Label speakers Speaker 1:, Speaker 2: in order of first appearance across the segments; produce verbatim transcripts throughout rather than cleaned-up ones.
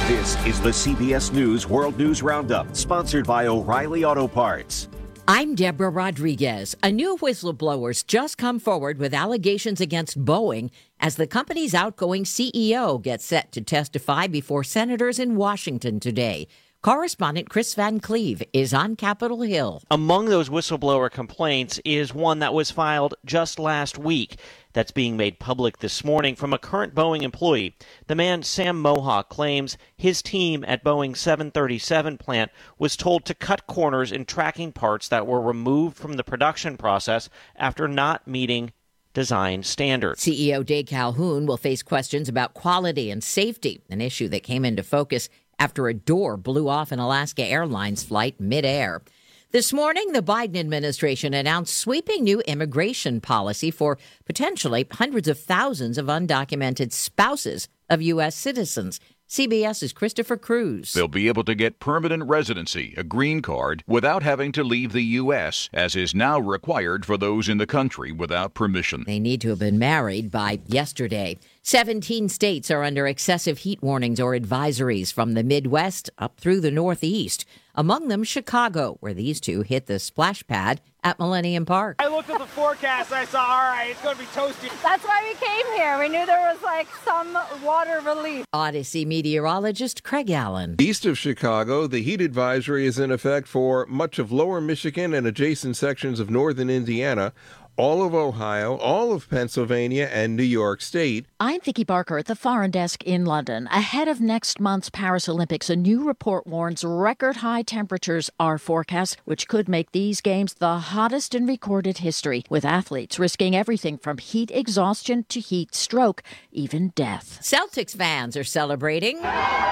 Speaker 1: This is the C B S News World News Roundup, sponsored by O'Reilly Auto Parts.
Speaker 2: I'm Deborah Rodriguez. A new whistleblower's just come forward with allegations against Boeing as the company's outgoing C E O gets set to testify before senators in Washington today. Correspondent Chris Van Cleve is on Capitol Hill.
Speaker 3: Among those whistleblower complaints is one that was filed just last week that's being made public this morning from a current Boeing employee. The man, Sam Mohawk, claims his team at Boeing's seven thirty-seven plant was told to cut corners in tracking parts that were removed from the production process after not meeting design standards.
Speaker 2: C E O Dave Calhoun will face questions about quality and safety, an issue that came into focus after a door blew off an Alaska Airlines flight midair. This morning, the Biden administration announced sweeping new immigration policy for potentially hundreds of thousands of undocumented spouses of U S citizens. CBS's Christopher Cruz.
Speaker 4: They'll be able to get permanent residency, a green card, without having to leave the U S, as is now required for those in the country without permission.
Speaker 2: They need to have been married by yesterday. seventeen states are under excessive heat warnings or advisories from the Midwest up through the Northeast. Among them, Chicago, where these two hit the splash pad at Millennium Park.
Speaker 5: I looked at the forecast. I saw, all right, it's going to be toasty.
Speaker 6: That's why we came here. We knew there was like some water relief.
Speaker 2: Odyssey meteorologist Craig Allen.
Speaker 7: East of Chicago, the heat advisory is in effect for much of lower Michigan and adjacent sections of northern Indiana, all of Ohio, all of Pennsylvania, and New York State.
Speaker 8: I'm Vicki Barker at the Foreign Desk in London. Ahead of next month's Paris Olympics, a new report warns record high temperatures are forecast, which could make these games the hottest in recorded history, with athletes risking everything from heat exhaustion to heat stroke, even death.
Speaker 2: Celtics fans are celebrating.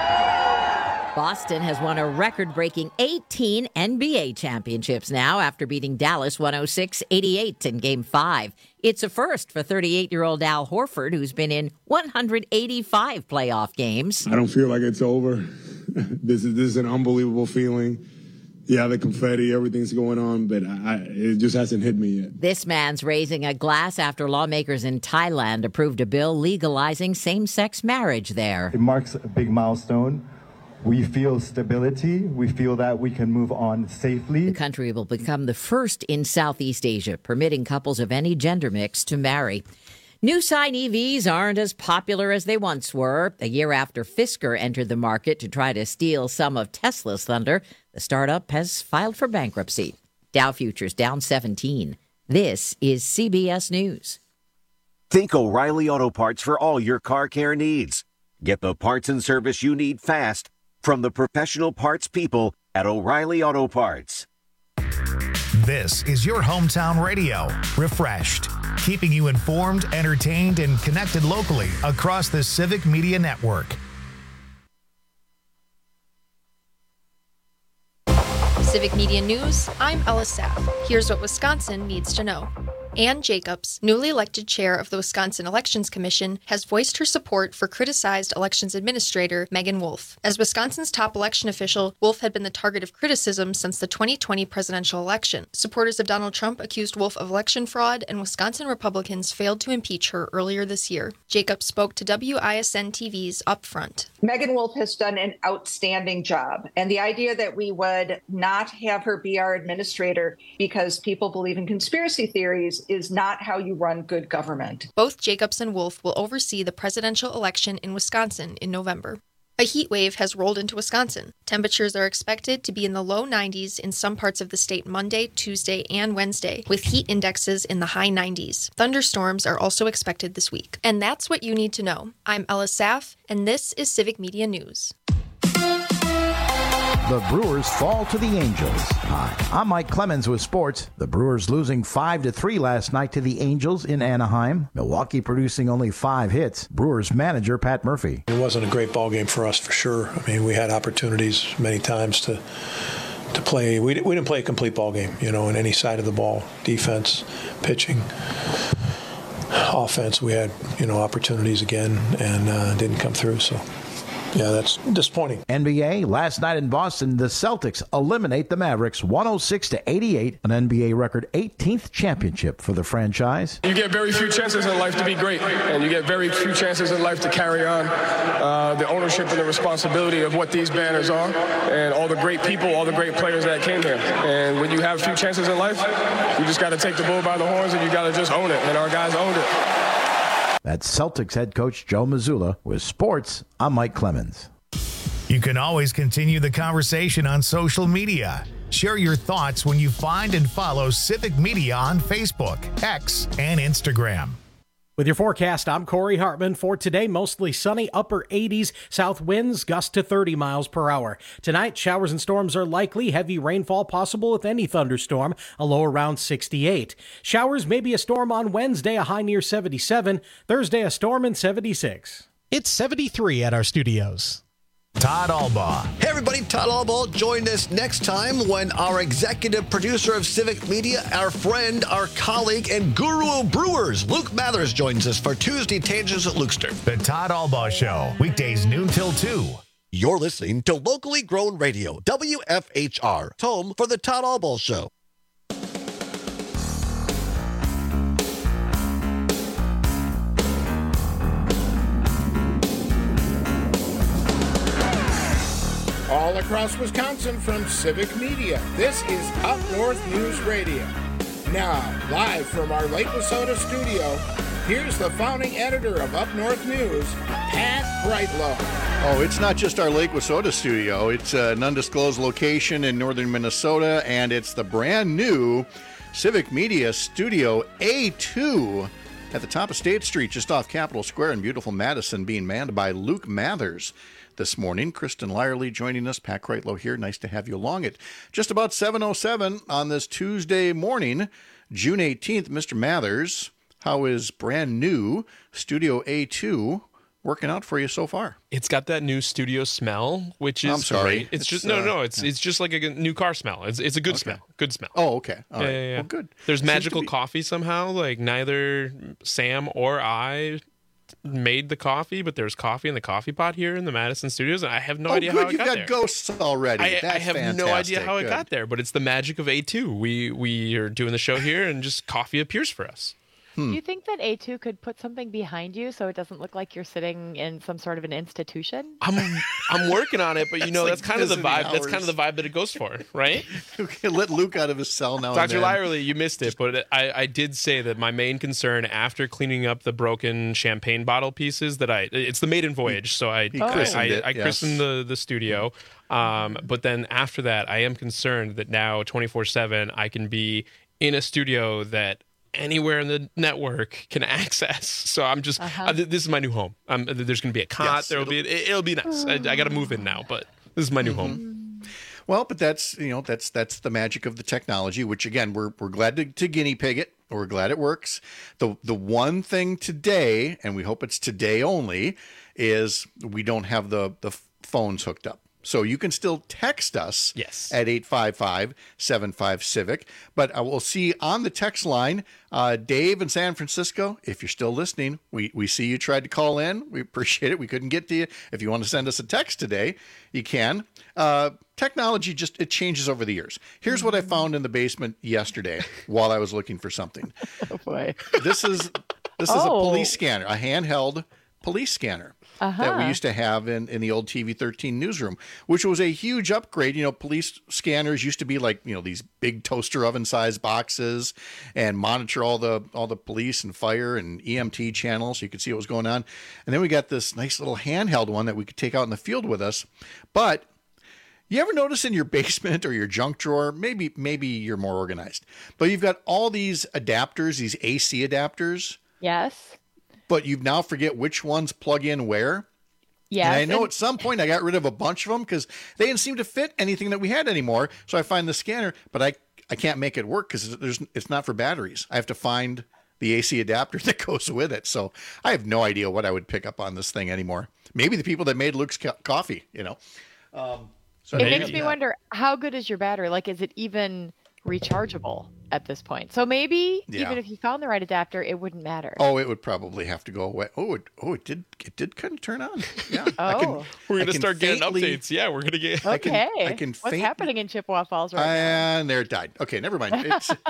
Speaker 2: Boston has won a record-breaking eighteen N B A championships now after beating Dallas one oh six eighty-eight in Game five. It's a first for thirty-eight-year-old Al Horford, who's been in one hundred eighty-five playoff games.
Speaker 9: I don't feel like it's over. This is this is an unbelievable feeling. Yeah, the confetti, everything's going on, but I, it just hasn't hit me yet.
Speaker 2: This man's raising a glass after lawmakers in Thailand approved a bill legalizing same-sex marriage there.
Speaker 10: It marks a big milestone. We feel stability. We feel that we can move on safely.
Speaker 2: The country will become the first in Southeast Asia, permitting couples of any gender mix to marry. New sign E Vs aren't as popular as they once were. A year after Fisker entered the market to try to steal some of Tesla's thunder, the startup has filed for bankruptcy. Dow futures down seventeen. This is C B S News.
Speaker 1: Think O'Reilly Auto Parts for all your car care needs. Get the parts and service you need fast from the professional parts people at O'Reilly Auto Parts.
Speaker 11: This is your hometown radio, Refreshed, keeping you informed, entertained, and connected locally across the Civic Media Network.
Speaker 12: Civic Media News, I'm Ella Saff. Here's what Wisconsin needs to know. Ann Jacobs, newly elected chair of the Wisconsin Elections Commission, has voiced her support for criticized elections administrator Megan Wolf. As Wisconsin's top election official, Wolf had been the target of criticism since the twenty twenty presidential election. Supporters of Donald Trump accused Wolf of election fraud, and Wisconsin Republicans failed to impeach her earlier this year. Jacobs spoke to W I S N T V's Upfront.
Speaker 13: Megan Wolf has done an outstanding job, and the idea that we would not have her be our administrator because people believe in conspiracy theories is not how you run good government.
Speaker 12: Both Jacobs and Wolf will oversee the presidential election in Wisconsin in November. A heat wave has rolled into Wisconsin. Temperatures are expected to be in the low nineties in some parts of the state Monday, Tuesday, and Wednesday, with heat indexes in the high nineties. Thunderstorms are also expected this week. And that's what you need to know. I'm Ella Saff, and this is Civic Media News.
Speaker 14: The Brewers fall to the Angels. Hi, I'm Mike Clemens with sports. The Brewers losing five to three last night to the Angels in Anaheim. Milwaukee producing only five hits. Brewers manager Pat Murphy.
Speaker 15: It wasn't a great ball game for us for sure. I mean, we had opportunities many times to to play. We, we didn't play a complete ball game, you know, on any side of the ball. Defense, pitching, offense. We had, you know, opportunities again and uh, didn't come through, so. yeah, that's disappointing.
Speaker 14: N B A, last night in Boston, the Celtics eliminate the Mavericks one oh six to eighty-eight, an N B A record eighteenth championship for the franchise.
Speaker 16: You get very few chances in life to be great, and you get very few chances in life to carry on uh, the ownership and the responsibility of what these banners are, and all the great people, all the great players that came here. And when you have few chances in life, you just got to take the bull by the horns, and you got to just own it, and our guys owned it.
Speaker 14: That's Celtics head coach Joe Mazzulla. With sports, I'm Mike Clemens.
Speaker 11: You can always continue the conversation on social media. Share your thoughts when you find and follow Civic Media on Facebook, X, and Instagram.
Speaker 17: With your forecast, I'm Corey Hartman. For today, mostly sunny, upper eighties, south winds gust to thirty miles per hour. Tonight, showers and storms are likely, heavy rainfall possible with any thunderstorm, a low around sixty-eight. Showers, maybe a storm on Wednesday, a high near seventy-seven. Thursday, a storm in seventy-six.
Speaker 18: It's seventy-three at our studios.
Speaker 11: Todd Albaugh.
Speaker 19: Hey everybody, Todd Albaugh. Join us next time when our executive producer of Civic Media, our friend, our colleague, and guru of brewers, Luke Mathers, joins us for Tuesday Tangents at Lukester.
Speaker 11: The Todd Albaugh Show, weekdays noon till two.
Speaker 19: You're listening to locally grown radio, W F H R, home for the Todd Albaugh Show.
Speaker 20: All across Wisconsin from Civic Media, this is Up North News Radio. Now, live from our Lake Wissota studio, here's the founding editor of Up North News, Pat Brightlow.
Speaker 21: Oh, it's not just our Lake Wissota studio. It's an undisclosed location in northern Minnesota, and it's the brand new Civic Media Studio A two at the top of State Street, just off Capitol Square in beautiful Madison, being manned by Luke Mathers. This morning, Kristen Lyerly joining us. Pat Kreitlow here. Nice to have you along at just about seven oh seven on this Tuesday morning, June eighteenth. Mister Mathers, how is brand new Studio A two working out for you so far?
Speaker 22: It's got that new studio smell, which is
Speaker 21: I'm sorry.
Speaker 22: great. It's,
Speaker 21: It's,
Speaker 22: just no,
Speaker 21: uh,
Speaker 22: no. It's
Speaker 21: yeah.
Speaker 22: it's just like a new car smell. It's it's a good
Speaker 21: Okay.
Speaker 22: smell. Good smell.
Speaker 21: Oh, okay. All
Speaker 22: yeah,
Speaker 21: right.
Speaker 22: yeah, yeah.
Speaker 21: Well, good.
Speaker 22: There's
Speaker 21: Seems to
Speaker 22: magical
Speaker 21: be-
Speaker 22: coffee somehow. Like neither Sam or I made the coffee, but there's coffee in the coffee pot here in the Madison studios. And I have no
Speaker 21: oh,
Speaker 22: idea
Speaker 21: good.
Speaker 22: how it
Speaker 21: You've
Speaker 22: got,
Speaker 21: got
Speaker 22: there.
Speaker 21: ghosts already.
Speaker 22: I,
Speaker 21: That's
Speaker 22: I have
Speaker 21: fantastic.
Speaker 22: no idea how it
Speaker 21: Good.
Speaker 22: got there, but it's the magic of A two. We we are doing the show here, and just coffee appears for us.
Speaker 21: Hmm.
Speaker 23: Do you think that A two could put something behind you so it doesn't look like you're sitting in some sort of an institution?
Speaker 22: I'm I'm working on it, but you know
Speaker 21: It's
Speaker 22: that's
Speaker 21: like
Speaker 22: kind of the
Speaker 21: visiting
Speaker 22: vibe. That's kind
Speaker 21: hours.
Speaker 22: of the vibe that it goes for, right?
Speaker 21: Okay, let Luke out of his cell now.
Speaker 22: Doctor
Speaker 21: and then.
Speaker 22: Lyerly, you missed it, but I, I did say that my main concern after cleaning up the broken champagne bottle pieces that I it's the maiden voyage, so I
Speaker 21: He
Speaker 22: I,
Speaker 21: christened
Speaker 22: I,
Speaker 21: it,
Speaker 22: I
Speaker 21: yes.
Speaker 22: christened the the studio. Um, but then after that, I am concerned that now twenty-four seven I can be in a studio that anywhere in the network can access. So I'm just
Speaker 23: Uh-huh.
Speaker 22: uh, th- this is my new home. Um, there's going to be a cot.
Speaker 21: Yes,
Speaker 22: there will be it, it'll be nice. I, I got to move in now, but this is my new home.
Speaker 21: Well, but that's you know that's that's the magic of the technology, which again we're we're glad to, to guinea pig it. We're glad it works. The the one thing today, and we hope it's today only, is we don't have the the phones hooked up. So you can still text us
Speaker 22: yes.
Speaker 21: at eight five five, seven five, CIVIC. But I will see on the text line, uh, Dave in San Francisco, if you're still listening, we, we see you tried to call in. We appreciate it. We couldn't get to you. If you want to send us a text today, you can. Uh, technology just, it changes over the years. Here's what I found in the basement yesterday while I was looking for something.
Speaker 23: Oh, boy.
Speaker 21: This is, this is
Speaker 23: Oh.
Speaker 21: a police scanner, a handheld police scanner.
Speaker 23: Uh-huh.
Speaker 21: That we used to have in, in the old T V thirteen newsroom, which was a huge upgrade. You know, police scanners used to be like, you know, these big toaster oven sized boxes and monitor all the all the police and fire and E M T channels so you could see what was going on. And then we got this nice little handheld one that we could take out in the field with us. But you ever notice in your basement or your junk drawer, maybe maybe you're more organized, but you've got all these adapters, these A C adapters.
Speaker 23: Yes.
Speaker 21: But you now forget which ones plug in where.
Speaker 23: Yes.
Speaker 21: And I know
Speaker 23: and-
Speaker 21: at some point I got rid of a bunch of them because they didn't seem to fit anything that we had anymore. So I find the scanner, but I, I can't make it work because there's it's not for batteries. I have to find the A C adapter that goes with it. So I have no idea what I would pick up on this thing anymore. Maybe the people that made Luke's co- coffee, you know. Um, so
Speaker 23: it
Speaker 21: maybe,
Speaker 23: makes me
Speaker 21: yeah.
Speaker 23: wonder, how good is your battery? Like, is it even rechargeable? at this point. So maybe
Speaker 21: Yeah.
Speaker 23: even if you found the right adapter, it wouldn't matter.
Speaker 21: Oh, it would probably have to go away. Oh, it, oh, it did. It did kind of turn on. Yeah. I
Speaker 23: Oh.
Speaker 21: can,
Speaker 22: We're
Speaker 21: I
Speaker 22: gonna
Speaker 21: can
Speaker 22: start getting
Speaker 21: faintly-
Speaker 22: updates. Yeah, we're gonna get.
Speaker 21: I can-
Speaker 23: Okay.
Speaker 21: I can
Speaker 23: What's
Speaker 21: faint-
Speaker 23: happening in Chippewa Falls right now?
Speaker 21: And there it died. Okay, never mind. It's, so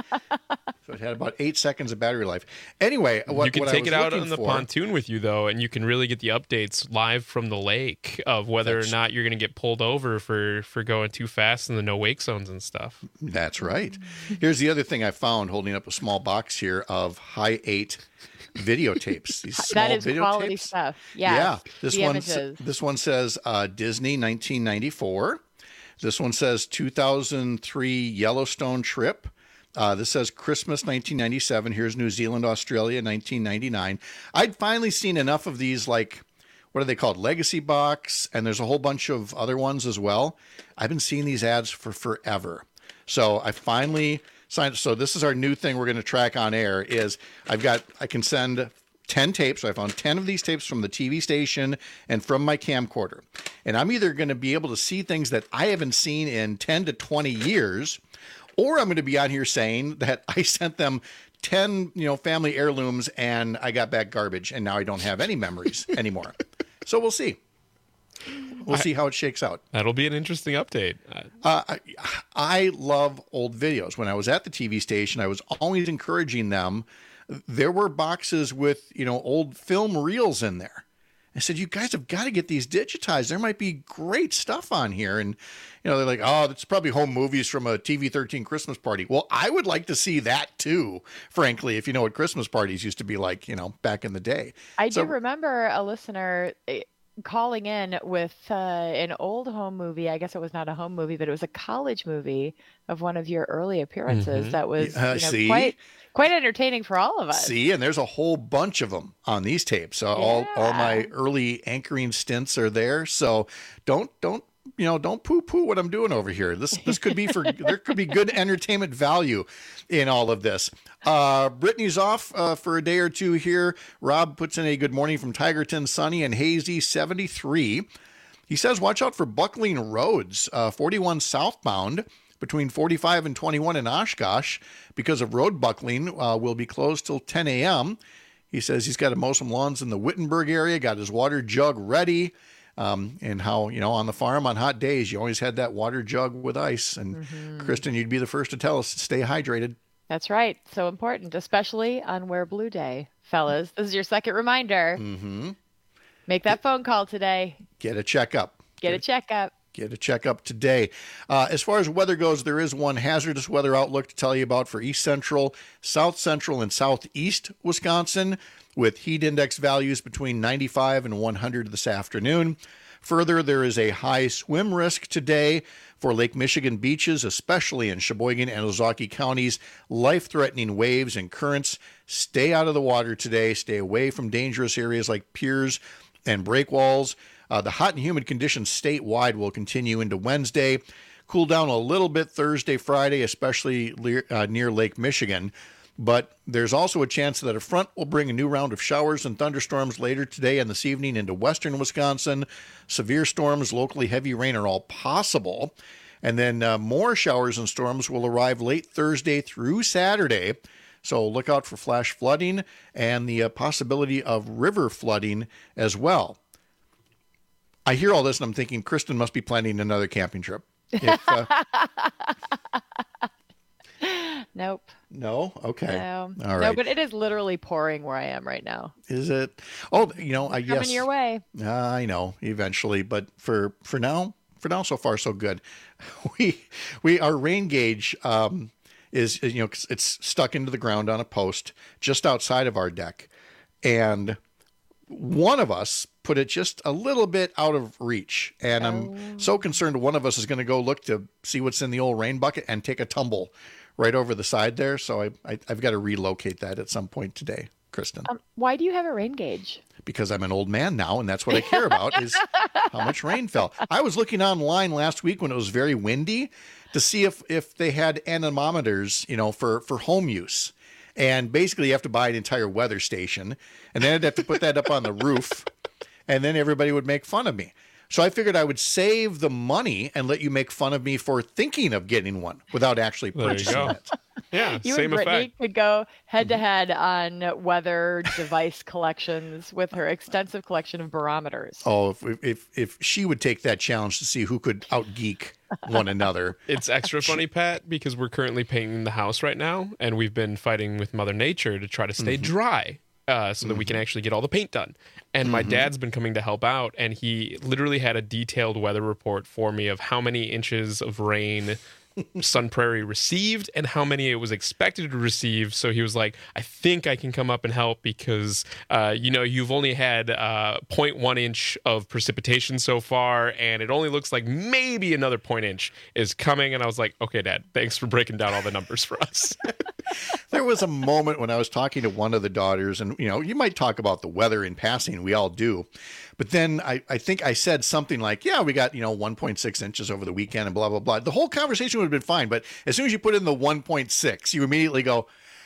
Speaker 21: it had about eight seconds of battery life. Anyway, what,
Speaker 22: you can
Speaker 21: what I
Speaker 22: take
Speaker 21: was
Speaker 22: it out
Speaker 21: looking
Speaker 22: on the
Speaker 21: for-
Speaker 22: pontoon with you though, and you can really get the updates live from the lake of whether
Speaker 21: That's-
Speaker 22: or not you're going to get pulled over for for going too fast in the no wake zones and stuff.
Speaker 21: That's right. Here's the other thing I found holding up a small box here of high eight videotapes. These small
Speaker 23: That is quality
Speaker 21: videotapes.
Speaker 23: stuff. Yes,
Speaker 21: Yeah. This
Speaker 23: the
Speaker 21: one
Speaker 23: images.
Speaker 21: this one says uh, Disney nineteen ninety-four. This one says two thousand three Yellowstone trip. Uh, this says Christmas nineteen ninety-seven. Here's New Zealand, Australia nineteen ninety-nine. I'd finally seen enough of these, like, what are they called? Legacy Box, and there's a whole bunch of other ones as well. I've been seeing these ads for forever. So I finally signed. So this is our new thing we're going to track on air is I've got, I can send ten tapes. So I found ten of these tapes from the T V station and from my camcorder. And I'm either going to be able to see things that I haven't seen in ten to twenty years, or I'm going to be on here saying that I sent them ten, you know, family heirlooms and I got back garbage and now I don't have any memories anymore. So we'll see. We'll
Speaker 22: I-
Speaker 21: see how it shakes out.
Speaker 22: That'll be an interesting update. Uh,
Speaker 21: Uh, I, I love old videos. When I was at the T V station, I was always encouraging them. There were boxes with, you know, old film reels in there. I said, you guys have got to get these digitized. There might be great stuff on here. And, you know, they're like, oh, that's probably home movies from a T V thirteen Christmas party. Well, I would like to see that too, frankly, if you know what Christmas parties used to be like, you know, back in the day.
Speaker 23: I
Speaker 21: So-
Speaker 23: do remember a listener eh, calling in with uh, an old home movie. I guess it was not a home movie, but it was a college movie of one of your early appearances
Speaker 21: Mhm.
Speaker 23: that was
Speaker 21: Uh,
Speaker 23: you know,
Speaker 21: see?
Speaker 23: quite quite entertaining for all of us.
Speaker 21: See, and there's a whole bunch of them on these tapes. Uh, All all my early anchoring stints are there. So don't don't you know don't poo poo what I'm doing over here. This this could be for there could be good entertainment value in all of this. Uh, Brittany's off uh, for a day or two here. Rob puts in a good morning from Tigerton, sunny and hazy, seventy-three. He says, watch out for buckling roads, uh, forty-one southbound between forty-five and twenty-one in Oshkosh because of road buckling uh, will be closed till ten a.m. He says he's got to mow some lawns in the Wittenberg area, got his water jug ready, um, and how, you know, on the farm on hot days, you always had that water jug with ice. And
Speaker 23: Mm-hmm.
Speaker 21: Kristen, you'd be the first to tell us to stay hydrated.
Speaker 23: That's right. So important, especially on Wear Blue Day, fellas. This is your second reminder.
Speaker 21: Mm-hmm.
Speaker 23: Make that phone call today.
Speaker 21: Get a checkup.
Speaker 23: Get a checkup.
Speaker 21: Get a checkup today. Uh, as far as weather goes, there is one hazardous weather outlook to tell you about for east central, south central, and southeast Wisconsin, with heat index values between ninety-five and one hundred this afternoon. Further, there is a high swim risk today for Lake Michigan beaches, especially in Sheboygan and Ozaukee counties. Life-threatening waves and currents. Stay out of the water today. Stay away from dangerous areas like piers and breakwalls. Uh, the hot and humid conditions statewide will continue into Wednesday. Cool down a little bit Thursday, Friday, especially le- uh, near Lake Michigan. But there's also a chance that a front will bring a new round of showers and thunderstorms later today and this evening into western Wisconsin. Severe storms, locally heavy rain are all possible. And then uh, more showers and storms will arrive late Thursday through Saturday. So look out for flash flooding and the uh, possibility of river flooding as well. I hear all this and I'm thinking Kristen must be planning another camping trip. If, uh,
Speaker 23: Nope.
Speaker 21: no? Okay.
Speaker 23: No.
Speaker 21: All right.
Speaker 23: No, but it is literally pouring where I am right now.
Speaker 21: Is it? Oh, you know, I
Speaker 23: Coming
Speaker 21: yes.
Speaker 23: your way.
Speaker 21: Uh, I know, eventually, but for for now, for now, so far so good. We we our rain gauge um, is you know it's stuck into the ground on a post just outside of our deck, and one of us put it just a little bit out of reach, and I'm so concerned one of us is going to go look to see what's in the old rain bucket and take a tumble right over the side there. So I, I I've got to relocate that at some point today, Kristen.
Speaker 23: Um, why do you have a rain gauge?
Speaker 21: Because I'm an old man now, and that's what I care about is how much rain fell. I was looking online last week when it was very windy to see if if they had anemometers, you know, for for home use. And basically, you have to buy an entire weather station, and then I'd have to put that up on the roof, and then everybody would make fun of me. So I figured I would save the money and let you make fun of me for thinking of getting one without actually
Speaker 22: There you
Speaker 21: purchasing
Speaker 22: go.
Speaker 21: it.
Speaker 22: Yeah,
Speaker 23: You
Speaker 22: same
Speaker 23: and Brittany
Speaker 22: effect.
Speaker 23: could go head to head on weather device collections with her extensive collection of barometers.
Speaker 21: Oh, if, if if she would take that challenge to see who could outgeek one another.
Speaker 22: It's extra funny, Pat, because we're currently painting the house right now, and we've been fighting with Mother Nature to try to stay
Speaker 21: Mhm.
Speaker 22: dry. Uh, so that we can actually get all the paint done. And my
Speaker 21: Mhm.
Speaker 22: dad's been coming to help out, and he literally had a detailed weather report for me of how many inches of rain Sun Prairie received and how many it was expected to receive. So he was like, I think I can come up and help because, uh, you know, you've only had uh, zero point one inch of precipitation so far, and it only looks like maybe another point inch is coming. And I was like, okay, Dad, thanks for breaking down all the numbers for us.
Speaker 21: There was a moment when I was talking to one of the daughters, and, you know, you might talk about the weather in passing. We all do. But then I, I think I said something like, yeah, we got, you know, one point six inches over the weekend and blah, blah, blah. The whole conversation would have been fine. But as soon as you put in the one point six, you immediately go,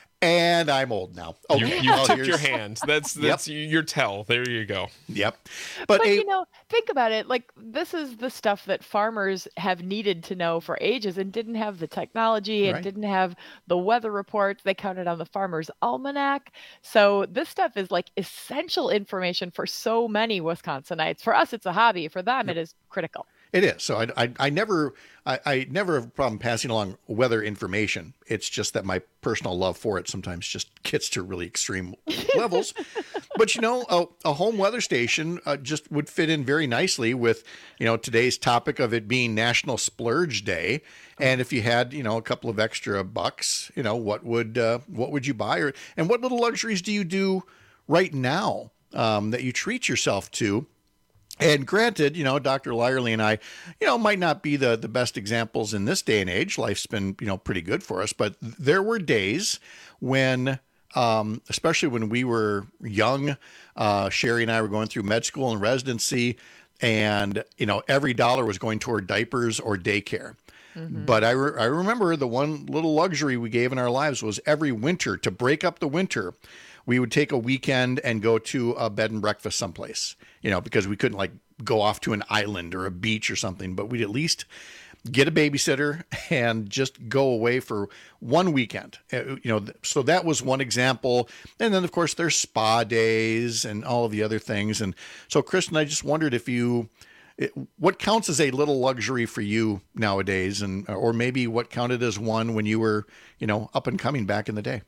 Speaker 21: and I'm old now. Oh,
Speaker 22: you you
Speaker 21: well,
Speaker 22: tipped
Speaker 21: here's-
Speaker 22: your hand. That's that's your tell. There you go.
Speaker 21: Yep.
Speaker 23: But,
Speaker 21: But, a,
Speaker 23: you know, think about it. Like, this is the stuff that farmers have needed to know for ages and didn't have the technology and
Speaker 21: Right.
Speaker 23: didn't have the weather reports. They counted on the Farmer's Almanac. So this stuff is like essential information for so many Wisconsinites. For us, it's a hobby. For them, it is critical.
Speaker 21: It is. So I, I, I never, I, I never have a problem passing along weather information. It's just that my personal love for it sometimes just gets to really extreme levels. But, you know, a, a home weather station uh, just would fit in very nicely with, you know, today's topic of it being National Splurge Day. And if you had, you know, a couple of extra bucks, you know, what would, uh, what would you buy? Or, and what little luxuries do you do right now um, that you treat yourself to? And granted, you know, Doctor Lyerly and I, you know, might not be the, the best examples in this day and age. Life's been, you know, pretty good for us. But there were days when, um, especially when we were young, uh, Sherry and I were going through med school and residency, and, you know, every dollar was going toward diapers or daycare.
Speaker 23: Mm-hmm.
Speaker 21: But I, re- I remember the one little luxury we gave in our lives was every winter, to break up the winter, we would take a weekend and go to a bed and breakfast someplace, you know, because we couldn't like go off to an island or a beach or something, but we'd at least get a babysitter and just go away for one weekend, uh, you know. So that was one example. And then of course there's spa days and all of the other things. And so Kristen, I just wondered if you, it, what counts as a little luxury for you nowadays, and, or maybe what counted as one when you were, you know, up and coming back in the day.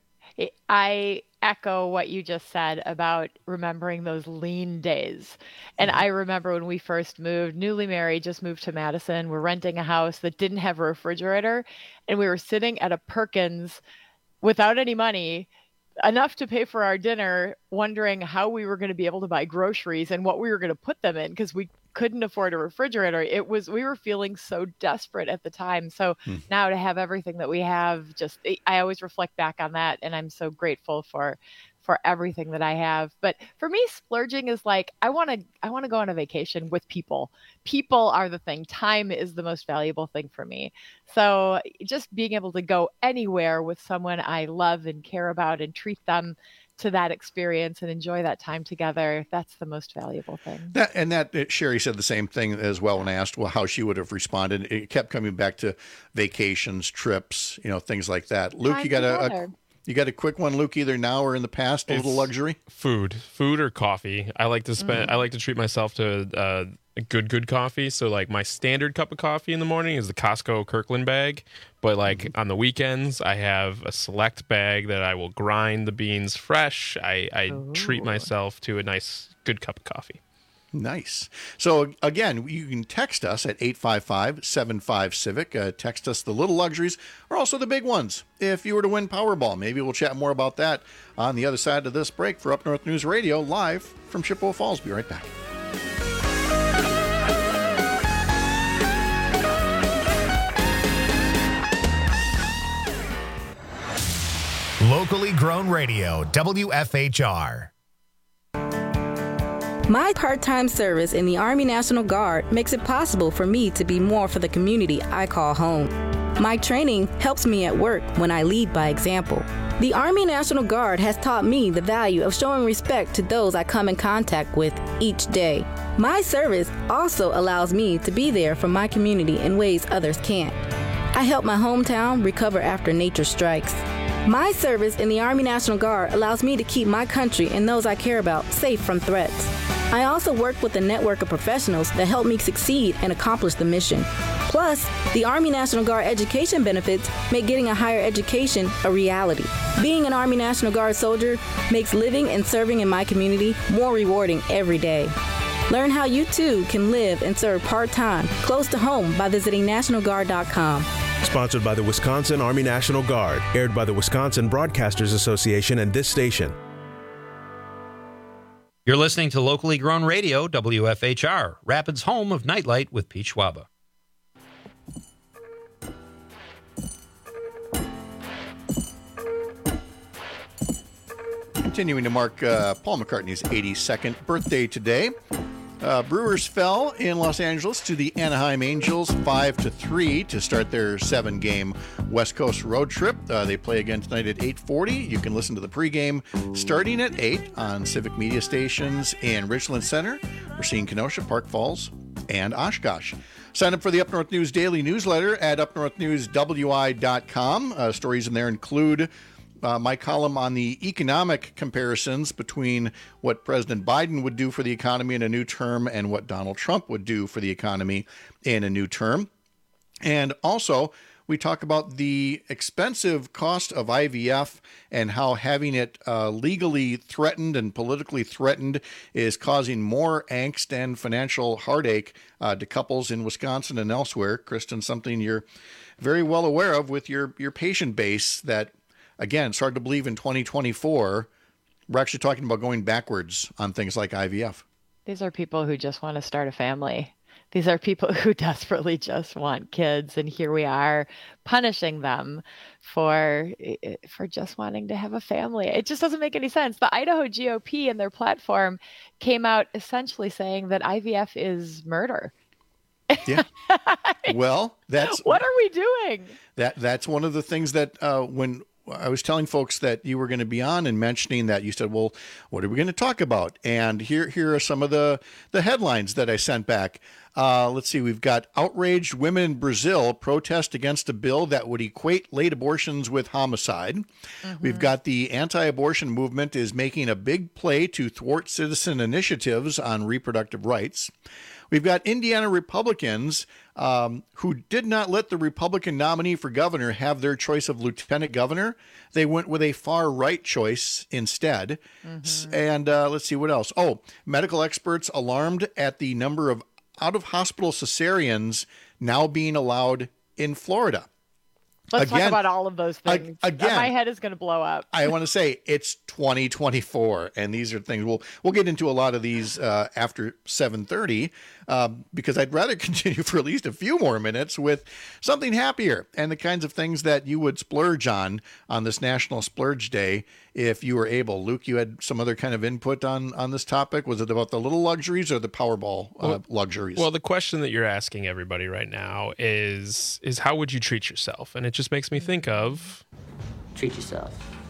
Speaker 23: I echo what you just said about remembering those lean days. And I remember when we first moved, newly married, just moved to Madison. We're renting a house that didn't have a refrigerator. And we were sitting at a Perkins without any money, enough to pay for our dinner, wondering how we were going to be able to buy groceries and what we were going to put them in because we couldn't afford a refrigerator. It was, we were feeling so desperate at the time. So
Speaker 21: Hmm.
Speaker 23: now to have everything that we have, just, I always reflect back on that. And I'm so grateful for, for everything that I have. But for me, splurging is like, I want to, I want to go on a vacation with people. People are the thing. Time is the most valuable thing for me. So just being able to go anywhere with someone I love and care about and treat them to that experience and enjoy that time together, that's the most valuable thing.
Speaker 21: That, and that uh, Sherry said the same thing as well when I asked well how she would have responded. It kept coming back to vacations, trips, you know, things like that. Luke,
Speaker 23: Time
Speaker 21: you got a, a
Speaker 23: together.
Speaker 21: you got a quick one, Luke, either now or in the past, a little
Speaker 22: It's
Speaker 21: luxury?
Speaker 22: Food, food or coffee. I like to spend.
Speaker 23: Mm.
Speaker 22: I like to treat myself to uh, a good, good coffee. So like my standard cup of coffee in the morning is the Costco Kirkland bag. But like
Speaker 21: Mm-hmm.
Speaker 22: on the weekends, I have a select bag that I will grind the beans fresh. I, I treat myself to a nice, good cup of coffee.
Speaker 21: Nice. So again, you can text us at eight five five, seven five, Civic. Uh, text us the little luxuries or also the big ones. If you were to win Powerball, maybe we'll chat more about that on the other side of this break for Up North News Radio, live from Chippewa Falls. Be right back.
Speaker 11: Locally grown radio, W F H R.
Speaker 3: My part-time service in the Army National Guard makes it possible for me to be more for the community I call home. My training helps me at work when I lead by example. The Army National Guard has taught me the value of showing respect to those I come in contact with each day. My service also allows me to be there for my community in ways others can't. I help my hometown recover after nature strikes. My service in the Army National Guard allows me to keep my country and those I care about safe from threats. I also work with a network of professionals that help me succeed and accomplish the mission. Plus, the Army National Guard education benefits make getting a higher education a reality. Being an Army National Guard soldier makes living and serving in my community more rewarding every day. Learn how you too can live and serve part-time, close to home by visiting National Guard dot com.
Speaker 4: Sponsored by the Wisconsin Army National Guard. Aired by the Wisconsin Broadcasters Association and this station.
Speaker 5: You're listening to locally grown radio, W F H R, Rapids' home of Nightlight with Pete Schwaba.
Speaker 21: Continuing to mark uh, Paul McCartney's eighty-second birthday today. Uh, Brewers fell in Los Angeles to the Anaheim Angels five to three to start their seven-game West Coast road trip. Uh, they play again tonight at eight forty. You can listen to the pregame starting at eight on Civic Media stations in Richland Center. We're seeing Kenosha, Park Falls, and Oshkosh. Sign up for the Up North News Daily newsletter at up north news w i dot com. Uh, stories in there include Uh, my column on the economic comparisons between what President Biden would do for the economy in a new term and what Donald Trump would do for the economy in a new term. And also, we talk about the expensive cost of I V F and how having it uh, legally threatened and politically threatened is causing more angst and financial heartache uh, to couples in Wisconsin and elsewhere. Kristen, something you're very well aware of with your, your patient base that, again, it's hard to believe in twenty twenty-four, we're actually talking about going backwards on things like I V F.
Speaker 23: These are people who just want to start a family. These are people who desperately just want kids. And here we are punishing them for, for just wanting to have a family. It just doesn't make any sense. The Idaho G O P in their platform came out essentially saying that I V F is murder.
Speaker 21: Yeah. Well, that's...
Speaker 23: What are we doing?
Speaker 21: That That's one of the things that uh, when... I was telling folks that you were going to be on and mentioning that, you said, well, what are we going to talk about? And here here are some of the, the headlines that I sent back. Uh, let's see. We've got outraged women in Brazil protest against a bill that would equate late abortions with homicide. Mm-hmm. We've got the anti-abortion movement is making a big play to thwart citizen initiatives on reproductive rights. We've got Indiana Republicans um, who did not let the Republican nominee for governor have their choice of lieutenant governor. They went with a far-right choice instead. Mm-hmm. And uh, let's see what else. Oh, medical experts alarmed at the number of out-of-hospital cesareans now being allowed in Florida.
Speaker 23: Let's
Speaker 21: again,
Speaker 23: talk about all of those things.
Speaker 21: Again,
Speaker 23: my head is going to blow up.
Speaker 21: I want to say it's twenty twenty-four, and these are things we'll we'll get into a lot of these uh, after seven thirty, um, because I'd rather continue for at least a few more minutes with something happier and the kinds of things that you would splurge on on this National Splurge Day if you were able. Luke, you had some other kind of input on on this topic. Was it about the little luxuries or the Powerball uh,
Speaker 22: well,
Speaker 21: luxuries?
Speaker 22: Well, the question that you're asking everybody right now is is how would you treat yourself? And it just makes me think of
Speaker 24: treat yourself.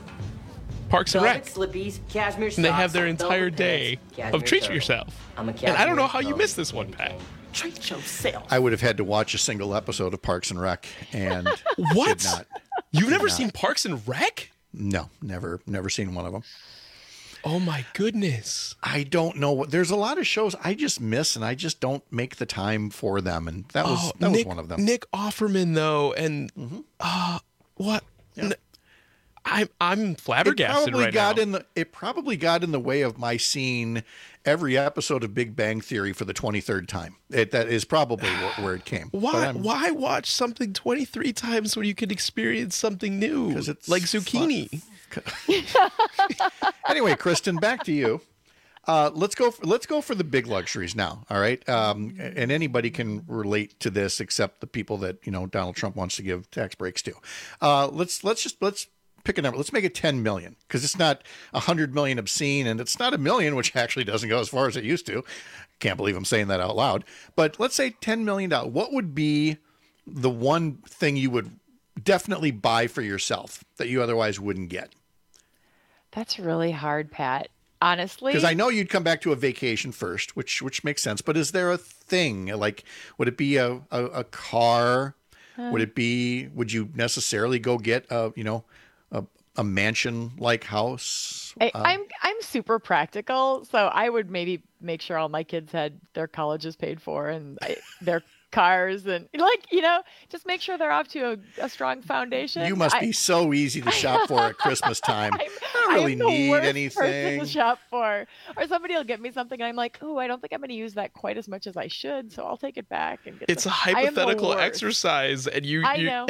Speaker 22: Parks and Rec.
Speaker 24: Slippies, cashmere socks,
Speaker 22: and they have their entire day of treat turtle. yourself.
Speaker 24: I'm a
Speaker 22: and I don't know how you missed this one, Pat.
Speaker 24: Treat yourself.
Speaker 21: I would have had to watch a single episode of Parks and Rec, and
Speaker 22: what?
Speaker 21: Did not,
Speaker 22: You've never
Speaker 21: not.
Speaker 22: seen Parks and Rec?
Speaker 21: No, never, never seen one of them.
Speaker 22: Oh my goodness.
Speaker 21: I don't know what, there's a lot of shows I just miss and I just don't make the time for them. And that was,
Speaker 22: oh,
Speaker 21: that
Speaker 22: Nick,
Speaker 21: was one of them.
Speaker 22: Nick Offerman though. And, mm-hmm. uh, what? Yeah. I'm, I'm flabbergasted
Speaker 21: it probably
Speaker 22: right
Speaker 21: got
Speaker 22: now.
Speaker 21: In the, it probably got in the way of my seeing every episode of Big Bang Theory for the twenty-third time. It, that is probably where, where it came.
Speaker 22: Why, why watch something twenty-three times when you can experience something new?
Speaker 21: Because it's
Speaker 22: like zucchini.
Speaker 21: Anyway, Kristen, back to you. Uh, let's go. For, let's go for the big luxuries now. All right, um, and anybody can relate to this except the people that you know Donald Trump wants to give tax breaks to. Uh, let's let's just let's pick a number. Let's make it ten million because it's not a hundred million obscene, and it's not a million, which actually doesn't go as far as it used to. Can't believe I'm saying that out loud. But let's say ten million dollars. What would be the one thing you would definitely buy for yourself that you otherwise wouldn't get?
Speaker 23: That's really hard, Pat. Honestly,
Speaker 21: because I know you'd come back to a vacation first, which which makes sense. But is there a thing like, would it be a a, a car? Uh, would it be? Would you necessarily go get a you know a, a mansion like house?
Speaker 23: I,
Speaker 21: uh,
Speaker 23: I'm I'm super practical, so I would maybe make sure all my kids had their colleges paid for and I, their cars and like you know just make sure they're off to a, a strong foundation.
Speaker 21: You must
Speaker 23: I,
Speaker 21: be so easy to shop for at Christmas time.
Speaker 23: I'm,
Speaker 21: I don't really
Speaker 23: I'm the
Speaker 21: need
Speaker 23: worst
Speaker 21: anything
Speaker 23: person to shop for. Or somebody will get me something and I'm like, oh, I don't think I'm going to use that quite as much as I should, so I'll take it back and get.
Speaker 22: It's
Speaker 23: the,
Speaker 22: a hypothetical exercise, and you.
Speaker 23: I
Speaker 22: you...
Speaker 23: know.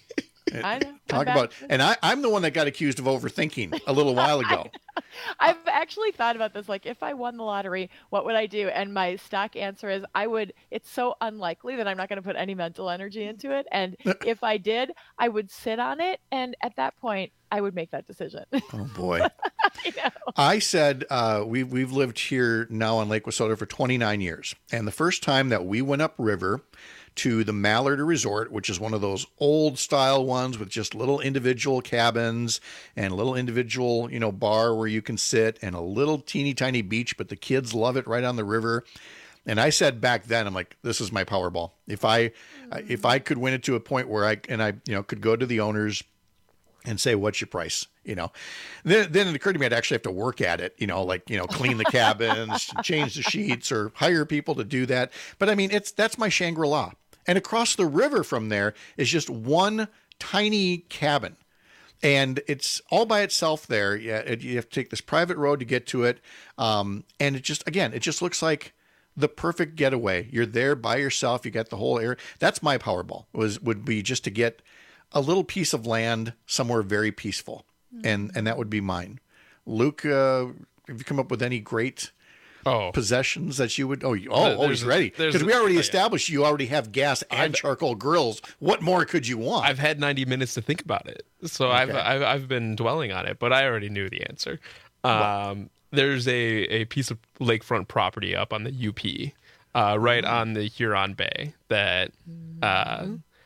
Speaker 23: I know.
Speaker 21: Talk about, and I, I'm the one that got accused of overthinking a little while ago.
Speaker 23: I've actually thought about this. Like, if I won the lottery, what would I do? And my stock answer is I would, it's so unlikely that I'm not going to put any mental energy into it. And if I did, I would sit on it. And at that point, I would make that decision.
Speaker 21: Oh, boy.
Speaker 23: I know.
Speaker 21: I said uh, we, we've lived here now on Lake Wissota for twenty-nine years. And the first time that we went upriver to the Mallard Resort, which is one of those old style ones with just little individual cabins and a little individual, you know, bar where you can sit and a little teeny tiny beach, but the kids love it right on the river. And I said back then, I'm like, this is my Powerball. If I, mm-hmm. if I could win it to a point where I, and I, you know, could go to the owners and say, what's your price? You know, then, then it occurred to me I'd actually have to work at it, you know, like, you know, clean the cabins, change the sheets or hire people to do that. But I mean, it's, that's my Shangri-La. And across the river from there is just one tiny cabin. And it's all by itself there. Yeah, it, you have to take this private road to get to it. Um, and it just, again, it just looks like the perfect getaway. You're there by yourself. You got the whole area. That's my Powerball, was would be just to get a little piece of land somewhere very peaceful. Mm-hmm. And and that would be mine. Luke, uh, have you come up with any great
Speaker 22: Oh.
Speaker 21: possessions that you would, oh, you, oh, oh, he's
Speaker 22: a,
Speaker 21: ready. Because we already established you already have gas and
Speaker 22: I've,
Speaker 21: charcoal grills. What more could you want?
Speaker 22: I've had ninety minutes to think about it. So okay. I've, I've I've been dwelling on it, but I already knew the answer. Um, there's a, a piece of lakefront property up on the U P, uh, right mm-hmm. on the Huron Bay that uh,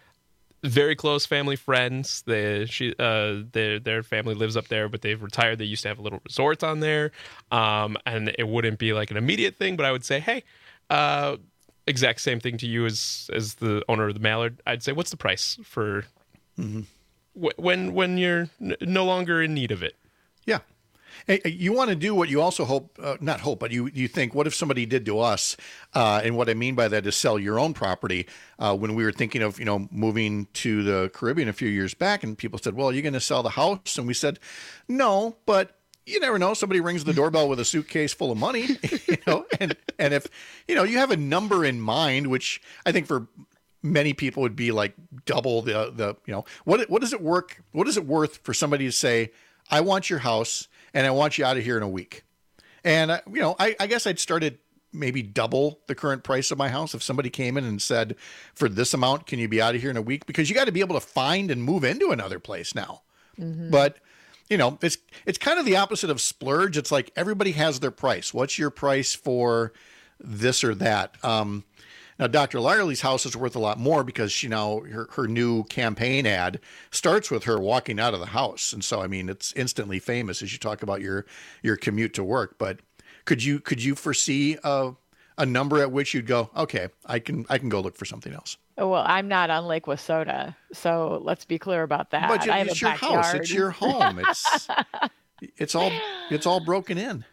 Speaker 22: very close family friends. They she uh their their family lives up there, but they've retired. They used to have a little resort on there, um, and it wouldn't be like an immediate thing. But I would say, hey, uh, exact same thing to you as as the owner of the Mallard. I'd say, what's the price for
Speaker 21: mm-hmm.
Speaker 22: wh- when when you're n- no longer in need of it?
Speaker 21: Yeah. Hey, you want to do what you also hope, uh, not hope, but you, you think, what if somebody did to us? Uh, and what I mean by that is sell your own property. Uh, when we were thinking of, you know, moving to the Caribbean a few years back, and people said, well, are you going to sell the house? And we said, no, but you never know. Somebody rings the doorbell with a suitcase full of money, you know, and, and if, you know, you have a number in mind, which I think for many people would be like double the, the, you know, what, what does it work? What is it worth for somebody to say, I want your house and I want you out of here in a week? And, uh, you know, I, I guess I'd start at maybe double the current price of my house. If somebody came in and said, for this amount, can you be out of here in a week? Because you got to be able to find and move into another place now. Mm-hmm. But, you know, it's, it's kind of the opposite of splurge. It's like everybody has their price. What's your price for this or that? Um, Now, Doctor Lyerly's house is worth a lot more because she now, her, her new campaign ad starts with her walking out of the house. And so, I mean, it's instantly famous as you talk about your, your commute to work. But could you, could you foresee a, a number at which you'd go, okay, I can, I can go look for something else?
Speaker 23: Oh, well, I'm not on Lake Wissota, so let's be clear about that.
Speaker 21: But
Speaker 23: I have
Speaker 21: it's
Speaker 23: a
Speaker 21: your
Speaker 23: backyard.
Speaker 21: house. It's your home. It's, it's all, it's all broken in.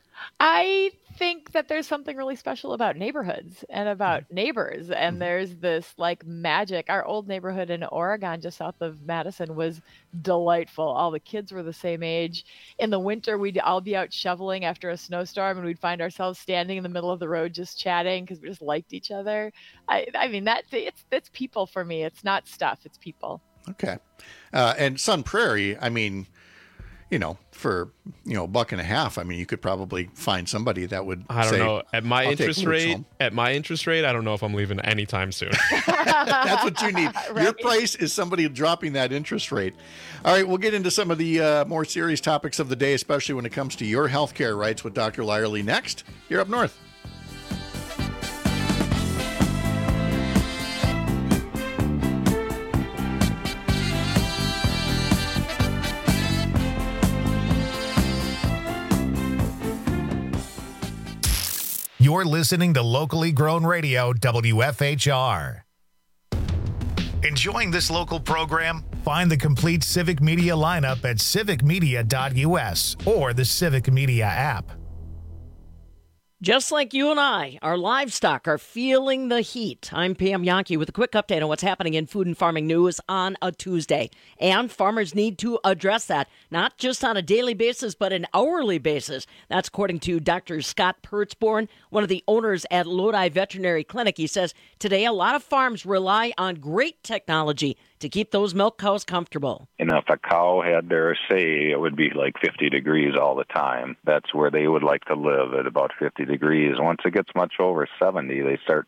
Speaker 23: I think that there's something really special about neighborhoods and about neighbors. And there's this like magic. Our old neighborhood in Oregon, just south of Madison, was delightful. All the kids were the same age. In the winter, we'd all be out shoveling after a snowstorm, and we'd find ourselves standing in the middle of the road just chatting because we just liked each other. I, I mean, that it's it's people for me. It's not stuff. It's people.
Speaker 21: Okay. Uh, and Sun Prairie, I mean, you know, for, you know, a buck and a half, I mean, you could probably find somebody that would
Speaker 22: I don't
Speaker 21: say,
Speaker 22: know. At my
Speaker 21: I'll
Speaker 22: interest rate, at my interest rate, I don't know if I'm leaving anytime soon.
Speaker 21: That's what you need. Right. Your price is somebody dropping that interest rate. All right, we'll get into some of the uh, more serious topics of the day, especially when it comes to your healthcare rights with Doctor Lyerly next. Here up north.
Speaker 11: You're listening to locally grown radio, W F H R. Enjoying this local program? Find the complete Civic Media lineup at civic media dot U S or the Civic Media app.
Speaker 6: Just like you and I, our livestock are feeling the heat. I'm Pam Yankee with a quick update on what's happening in food and farming news on a Tuesday. And farmers need to address that, not just on a daily basis, but an hourly basis. That's according to Doctor Scott Pertzborn, one of the owners at Lodi Veterinary Clinic. He says today a lot of farms rely on great technology to keep those milk cows comfortable.
Speaker 7: And if a cow had their say, it would be like fifty degrees all the time. That's where they would like to live, at about fifty degrees. Once it gets much over seventy, they start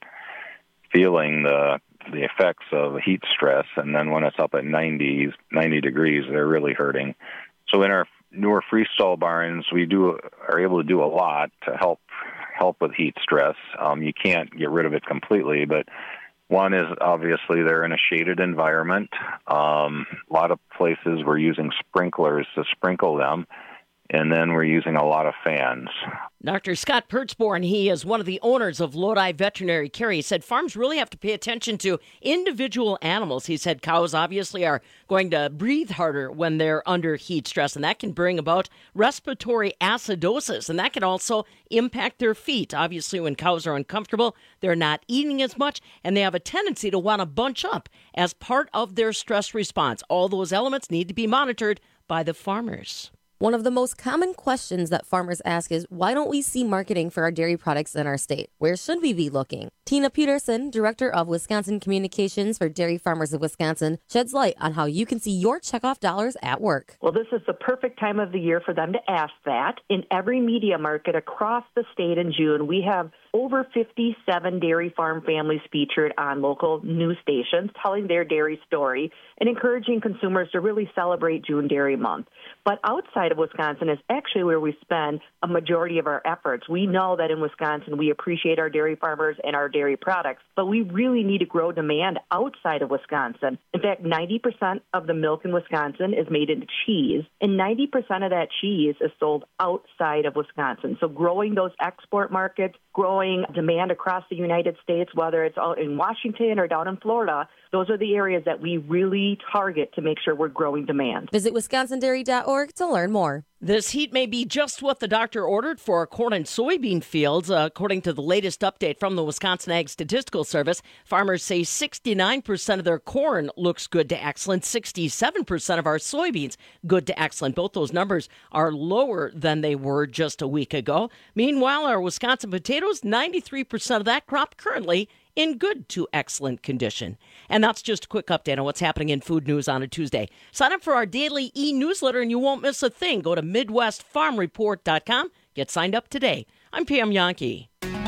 Speaker 7: feeling the the effects of heat stress. And then when it's up at ninety, ninety degrees, they're really hurting. So in our newer freestall barns, we do are able to do a lot to help help with heat stress. Um, you can't get rid of it completely, but one is obviously they're in a shaded environment. Um, a lot of places we're using sprinklers to sprinkle them, and then we're using a lot of fans.
Speaker 6: Doctor Scott Pertzborn, he is one of the owners of Lodi Veterinary Care. He said farms really have to pay attention to individual animals. He said cows obviously are going to breathe harder when they're under heat stress, and that can bring about respiratory acidosis, and that can also impact their feet. Obviously, when cows are uncomfortable, they're not eating as much, and they have a tendency to want to bunch up as part of their stress response. All those elements need to be monitored by the farmers.
Speaker 8: One of the most common questions that farmers ask is, why don't we see marketing for our dairy products in our state? Where should we be looking? Tina Peterson, Director of Wisconsin Communications for Dairy Farmers of Wisconsin, sheds light on how you can see your checkoff dollars at work.
Speaker 9: Well, this is the perfect time of the year for them to ask that. In every media market across the state in June, we have over fifty-seven dairy farm families featured on local news stations telling their dairy story and encouraging consumers to really celebrate June Dairy Month. But outside of Wisconsin is actually where we spend a majority of our efforts. We know that in Wisconsin we appreciate our dairy farmers and our dairy products, but we really need to grow demand outside of Wisconsin. In fact, ninety percent of the milk in Wisconsin is made into cheese, and ninety percent of that cheese is sold outside of Wisconsin. So growing those export markets, growing demand across the United States, whether it's out in Washington or down in Florida, those are the areas that we really target to make sure we're growing demand.
Speaker 8: Visit wisconsin dairy dot org to learn more.
Speaker 6: This heat may be just what the doctor ordered for our corn and soybean fields. Uh, according to the latest update from the Wisconsin Ag Statistical Service, farmers say sixty-nine percent of their corn looks good to excellent, sixty-seven percent of our soybeans good to excellent. Both those numbers are lower than they were just a week ago. Meanwhile, our Wisconsin potatoes, ninety-three percent of that crop currently in good to excellent condition. And that's just a quick update on what's happening in food news on a Tuesday. Sign up for our daily e-newsletter and you won't miss a thing. Go to midwest farm report dot com. Get signed up today. I'm Pam Yankee.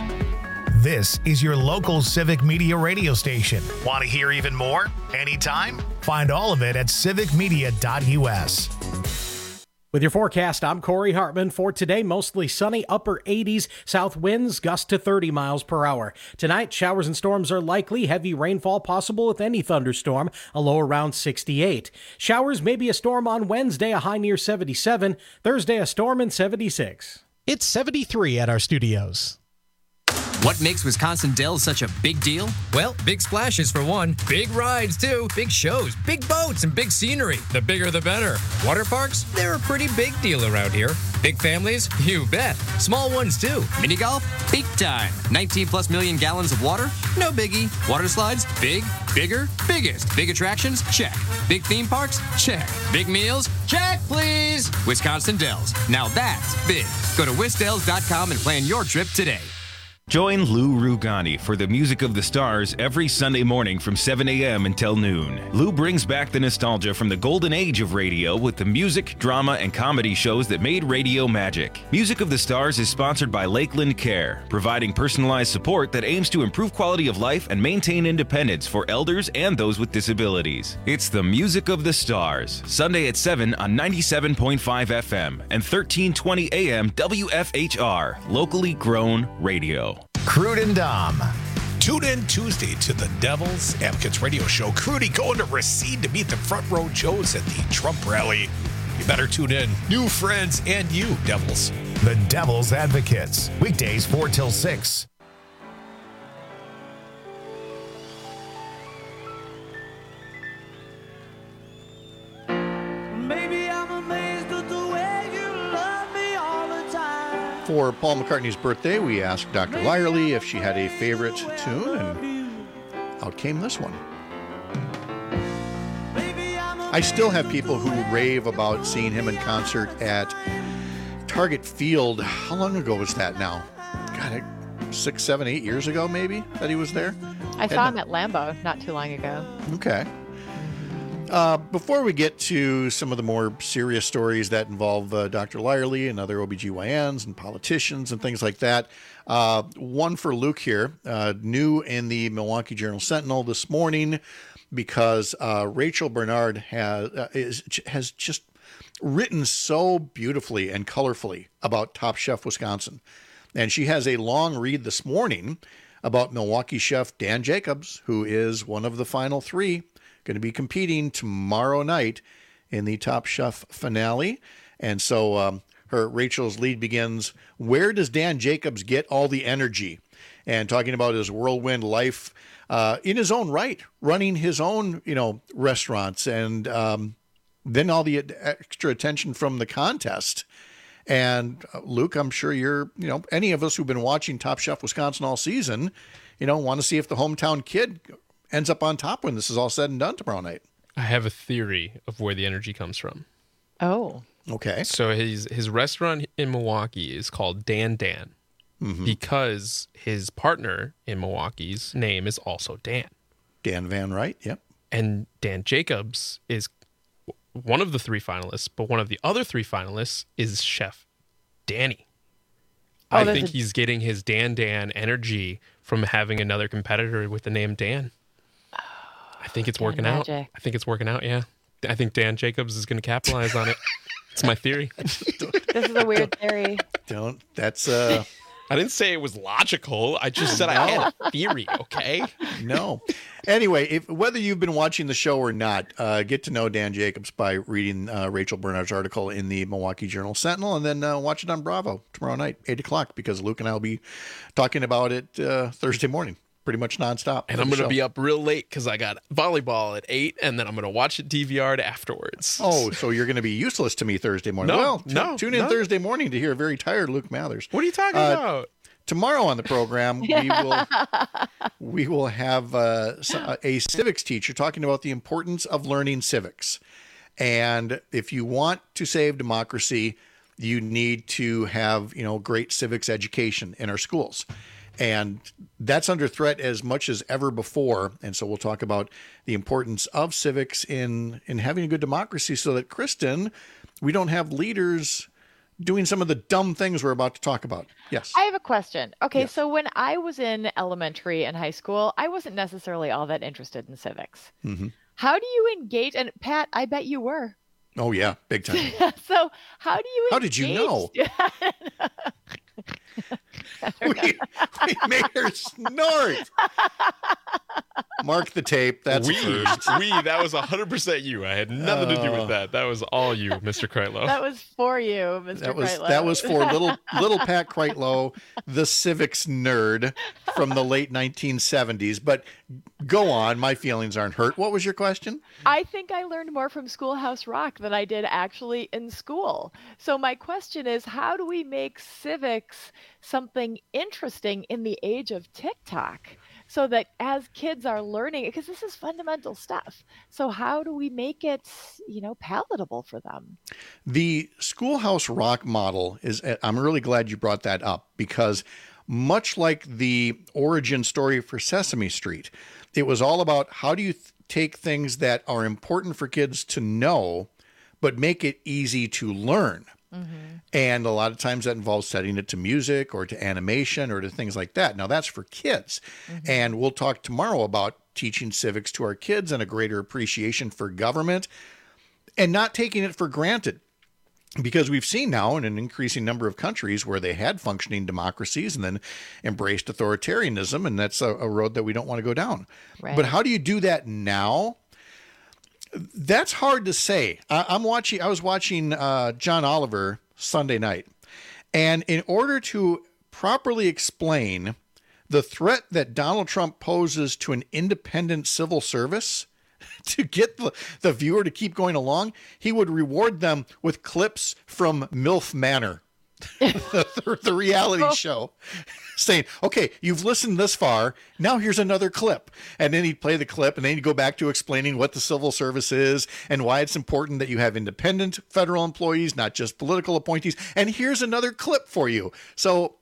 Speaker 11: This is your local Civic Media radio station. Want to hear even more? Anytime? Find all of it at civic media dot U S.
Speaker 17: With your forecast, I'm Corey Hartman. For today, mostly sunny, upper eighties, south winds gust to thirty miles per hour. Tonight, showers and storms are likely, heavy rainfall possible with any thunderstorm, a low around sixty-eight. Showers, maybe a storm on Wednesday, a high near seventy-seven. Thursday, a storm in seventy-six.
Speaker 18: It's seventy-three at our studios.
Speaker 25: What makes Wisconsin Dells such a big deal? Well, big splashes for one, big rides too, big shows, big boats, and big scenery. The bigger the better. Water parks? They're a pretty big deal around here. Big families? You bet. Small ones too. Mini golf? Peak time. nineteen plus million gallons of water? No biggie. Water slides? Big, bigger, biggest. Big attractions? Check. Big theme parks? Check. Big meals? Check, please. Wisconsin Dells. Now that's big. Go to wis dells dot com and plan your trip today.
Speaker 26: Join Lou Rugani for the Music of the Stars every Sunday morning from seven a.m. until noon. Lou brings back the nostalgia from the golden age of radio with the music, drama, and comedy shows that made radio magic. Music of the Stars is sponsored by Lakeland Care, providing personalized support that aims to improve quality of life and maintain independence for elders and those with disabilities. It's the Music of the Stars, Sunday at seven on ninety-seven point five F M and thirteen twenty A M W F H R, locally grown radio.
Speaker 11: Crude and Dom.
Speaker 27: Tune in Tuesday to the Devil's Advocates radio show. Crudy going to Racine to meet the Front Row Joes at the Trump rally. You better tune in. New friends and you, Devils.
Speaker 11: The Devil's Advocates, weekdays four till six.
Speaker 21: For Paul McCartney's birthday, we asked Doctor Lyerly if she had a favorite tune, and out came this one. I still have people who rave about seeing him in concert at Target Field. How long ago was that now? God, six, seven, eight years ago, maybe, that he was there?
Speaker 23: I saw him at Lambeau not too long ago.
Speaker 21: Okay. Uh, before we get to some of the more serious stories that involve uh, Doctor Lyerly and other O B G Y Ns and politicians and things like that, uh, one for Luke here, uh, new in the Milwaukee Journal-Sentinel this morning, because uh, Rachel Bernard has, uh, is, has just written so beautifully and colorfully about Top Chef Wisconsin. And she has a long read this morning about Milwaukee chef Dan Jacobs, who is one of the final three, going to be competing tomorrow night in the Top Chef finale. And so um, her Rachel's lead begins, where does Dan Jacobs get all the energy? And talking about his whirlwind life uh, in his own right, running his own, you know, restaurants, and um, then all the extra attention from the contest. And uh, Luke, I'm sure you're, you know, any of us who've been watching Top Chef Wisconsin all season, you know, want to see if the hometown kid ends up on top when this is all said and done tomorrow night.
Speaker 22: I have a theory of where the energy comes from.
Speaker 23: Oh.
Speaker 21: Okay.
Speaker 22: So his his restaurant in Milwaukee is called Dan Dan
Speaker 21: mm-hmm.
Speaker 22: because his partner in Milwaukee's name is also Dan.
Speaker 21: Dan Van Wright, yep.
Speaker 22: And Dan Jacobs is one of the three finalists, but one of the other three finalists is Chef Danny.
Speaker 23: Oh,
Speaker 22: I think
Speaker 23: a...
Speaker 22: he's getting his Dan Dan energy from having another competitor with the name Dan. I think it's
Speaker 23: Dan
Speaker 22: working
Speaker 23: magic.
Speaker 22: out. I think it's working out, yeah. I think Dan Jacobs is going to capitalize on it. It's my theory.
Speaker 23: This is a weird theory.
Speaker 21: Don't, that's, uh...
Speaker 22: I didn't say it was logical. I just said I had a theory, okay?
Speaker 21: No. Anyway, if whether you've been watching the show or not, uh, get to know Dan Jacobs by reading uh, Rachel Bernard's article in the Milwaukee Journal-Sentinel, and then uh, watch it on Bravo tomorrow night, eight o'clock, because Luke and I will be talking about it uh, Thursday morning, pretty much nonstop.
Speaker 22: And I'm going to be up real late because I got volleyball at eight, and then I'm going to watch it D V R'd afterwards.
Speaker 21: Oh, so you're going to be useless to me Thursday morning.
Speaker 22: No,
Speaker 21: well, t-
Speaker 22: no,
Speaker 21: tune in
Speaker 22: no.
Speaker 21: Thursday morning to hear a very tired Luke Mathers.
Speaker 22: What are you talking
Speaker 21: Uh,
Speaker 22: about?
Speaker 21: Tomorrow on the program, we will we will have uh, a civics teacher talking about the importance of learning civics. And if you want to save democracy, you need to have, you know, great civics education in our schools. And that's under threat as much as ever before. And so we'll talk about the importance of civics in, in having a good democracy so that, Kristen, we don't have leaders doing some of the dumb things we're about to talk about. Yes.
Speaker 23: I have a question. Okay,
Speaker 21: Yes.
Speaker 23: so when I was in elementary and high school, I wasn't necessarily all that interested in civics.
Speaker 21: Mm-hmm.
Speaker 23: How do you engage? And Pat, I bet you were.
Speaker 21: Oh, yeah. Big time.
Speaker 23: So how do you
Speaker 21: How did you know? we, we made her snort. Mark the tape. That's
Speaker 22: we,
Speaker 21: first.
Speaker 22: we, that was one hundred percent you. I had nothing to do with that. That was all you, Mister Kreitlow.
Speaker 23: That was for you, Mister
Speaker 21: That was
Speaker 23: Kreitlow.
Speaker 21: that was for little little Pat Kreitlow, the civics nerd from the late nineteen seventies. But go on, my feelings aren't hurt. What was your question?
Speaker 23: I think I learned more from Schoolhouse Rock than I did actually in school. So my question is, how do we make civics something interesting in the age of TikTok? So that as kids are learning, because this is fundamental stuff. So how do we make it, you know, palatable for them?
Speaker 21: The Schoolhouse Rock model is, I'm really glad you brought that up, because much like the origin story for Sesame Street, it was all about how do you th- take things that are important for kids to know, but make it easy to learn. Mm-hmm. And a lot of times that involves setting it to music or to animation or to things like that. Now that's for kids. Mm-hmm. And we'll talk tomorrow about teaching civics to our kids and a greater appreciation for government and not taking it for granted. Because we've seen now in an increasing number of countries where they had functioning democracies and then embraced authoritarianism, and that's a, a road that we don't want to go down. Right. But how do you do that now? That's hard to say. I, I'm watching. I was watching uh, John Oliver Sunday night, And in order to properly explain the threat that Donald Trump poses to an independent civil service, to get the, the viewer to keep going along, he would reward them with clips from MILF Manor, the, the, the reality show, saying, okay, you've listened this far, now here's another clip. And then he'd play the clip, and then he'd go back to explaining what the civil service is and why it's important that you have independent federal employees, not just political appointees. And here's another clip for you. So,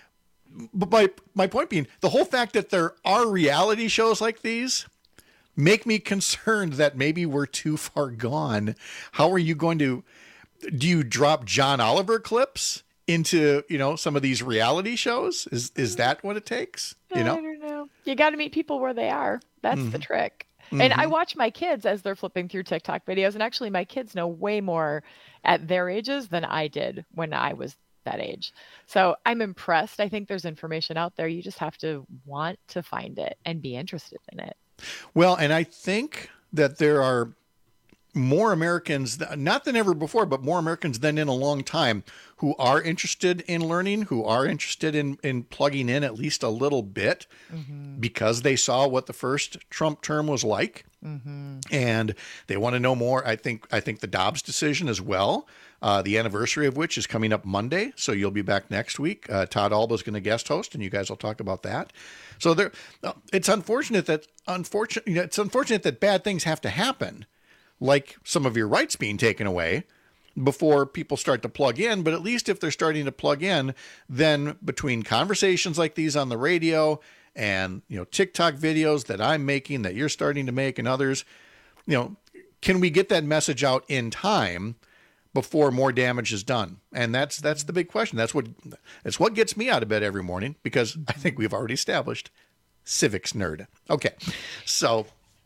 Speaker 21: but my, my point being, the whole fact that there are reality shows like these make me concerned that maybe we're too far gone. How are you going to, do you drop John Oliver clips into, you know, some of these reality shows? Is is that what it takes? You know,
Speaker 23: I don't know. You got to meet people where they are. That's
Speaker 21: Mm-hmm.
Speaker 23: the trick.
Speaker 21: Mhm.
Speaker 23: And I watch my kids as they're flipping through TikTok videos, and actually my kids know way more at their ages than I did when I was that age. So I'm impressed. I think there's information out there. You just have to want to find it and be interested in it.
Speaker 21: Well, and I think that there are more Americans, not than ever before, but more Americans than in a long time, who are interested in learning, who are interested in, in plugging in at least a little bit
Speaker 23: Mm-hmm.
Speaker 21: because they saw what the first Trump term was like.
Speaker 23: Mm-hmm.
Speaker 21: And they want to know more. I think I think the Dobbs decision as well, uh, the anniversary of which is coming up Monday. So you'll be back next week. Uh, Todd Alba is going to guest host, and you guys will talk about that. So there, uh, it's unfortunate that unfortunate you know, it's unfortunate that bad things have to happen, like some of your rights being taken away, before people start to plug in. But at least if they're starting to plug in, then between conversations like these on the radio and, you know, TikTok videos that I'm making, that you're starting to make, and others, you know, can we get that message out in time before more damage is done? And that's that's the big question. That's what that's what gets me out of bed every morning, because I think we've already established civics nerd. Okay, so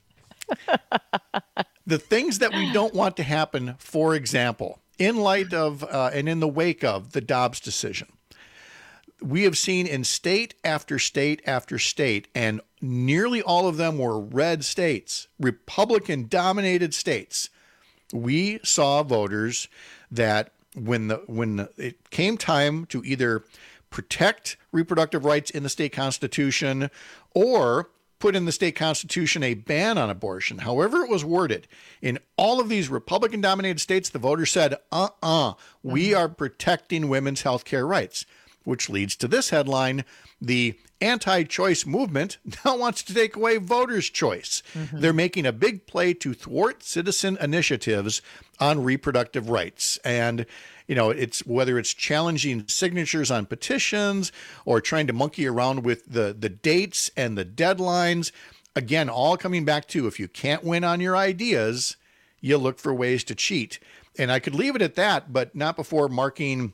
Speaker 21: the things that we don't want to happen, for example, in light of uh, and in the wake of the Dobbs decision, we have seen in state after state after state, and nearly all of them were red states, Republican-dominated states. We saw voters that when the when it came time to either protect reproductive rights in the state constitution or put in the state constitution a ban on abortion, however it was worded, in all of these Republican-dominated states, the voters said, uh-uh, we are protecting women's health care rights, which leads to this headline: the anti-choice movement now wants to take away voters' choice. Mm-hmm. They're making a big play to thwart citizen initiatives on reproductive rights. And, you know, it's whether it's challenging signatures on petitions or trying to monkey around with the, the dates and the deadlines. Again, all coming back to, if you can't win on your ideas, you look for ways to cheat. And I could leave it at that, but not before marking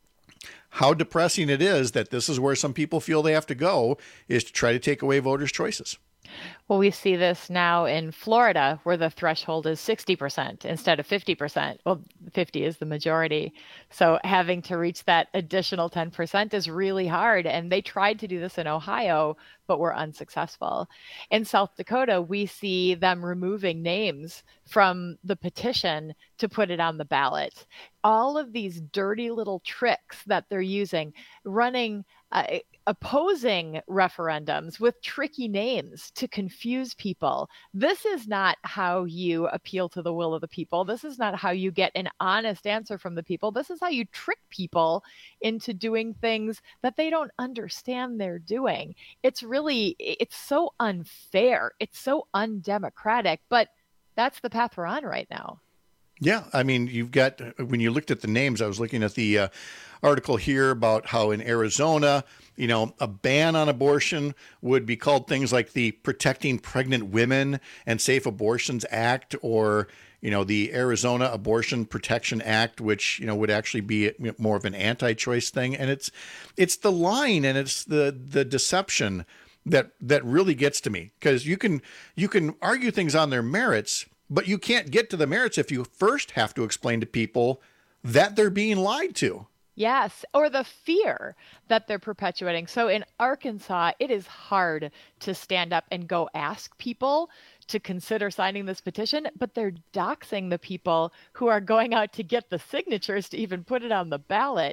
Speaker 21: how depressing it is that this is where some people feel they have to go, is to try to take away voters' choices.
Speaker 23: Well, we see this now in Florida, where the threshold is sixty percent instead of fifty percent. Well, fifty is the majority. So having to reach that additional ten percent is really hard. And they tried to do this in Ohio, but were unsuccessful. In South Dakota, we see them removing names from the petition to put it on the ballot. All of these dirty little tricks that they're using, running uh, opposing referendums with tricky names to confuse people. This is not how you appeal to the will of the people. This is not how you get an honest answer from the people. This is how you trick people into doing things that they don't understand they're doing. It's really, it's so unfair. It's so undemocratic, but that's the path we're on right now.
Speaker 21: Yeah, I mean, you've got, when you looked at the names, I was looking at the uh, article here about how in Arizona, you know, a ban on abortion would be called things like the Protecting Pregnant Women and Safe Abortions Act, or, you know, the Arizona Abortion Protection Act, which, you know, would actually be more of an anti-choice thing. And it's it's the line and it's the the deception that that really gets to me, because you can you can argue things on their merits, but you can't get to the merits if you first have to explain to people that they're being lied to.
Speaker 23: Yes, or the fear that they're perpetuating. So in Arkansas, it is hard to stand up and go ask people to consider signing this petition, but they're doxing the people who are going out to get the signatures to even put it on the ballot.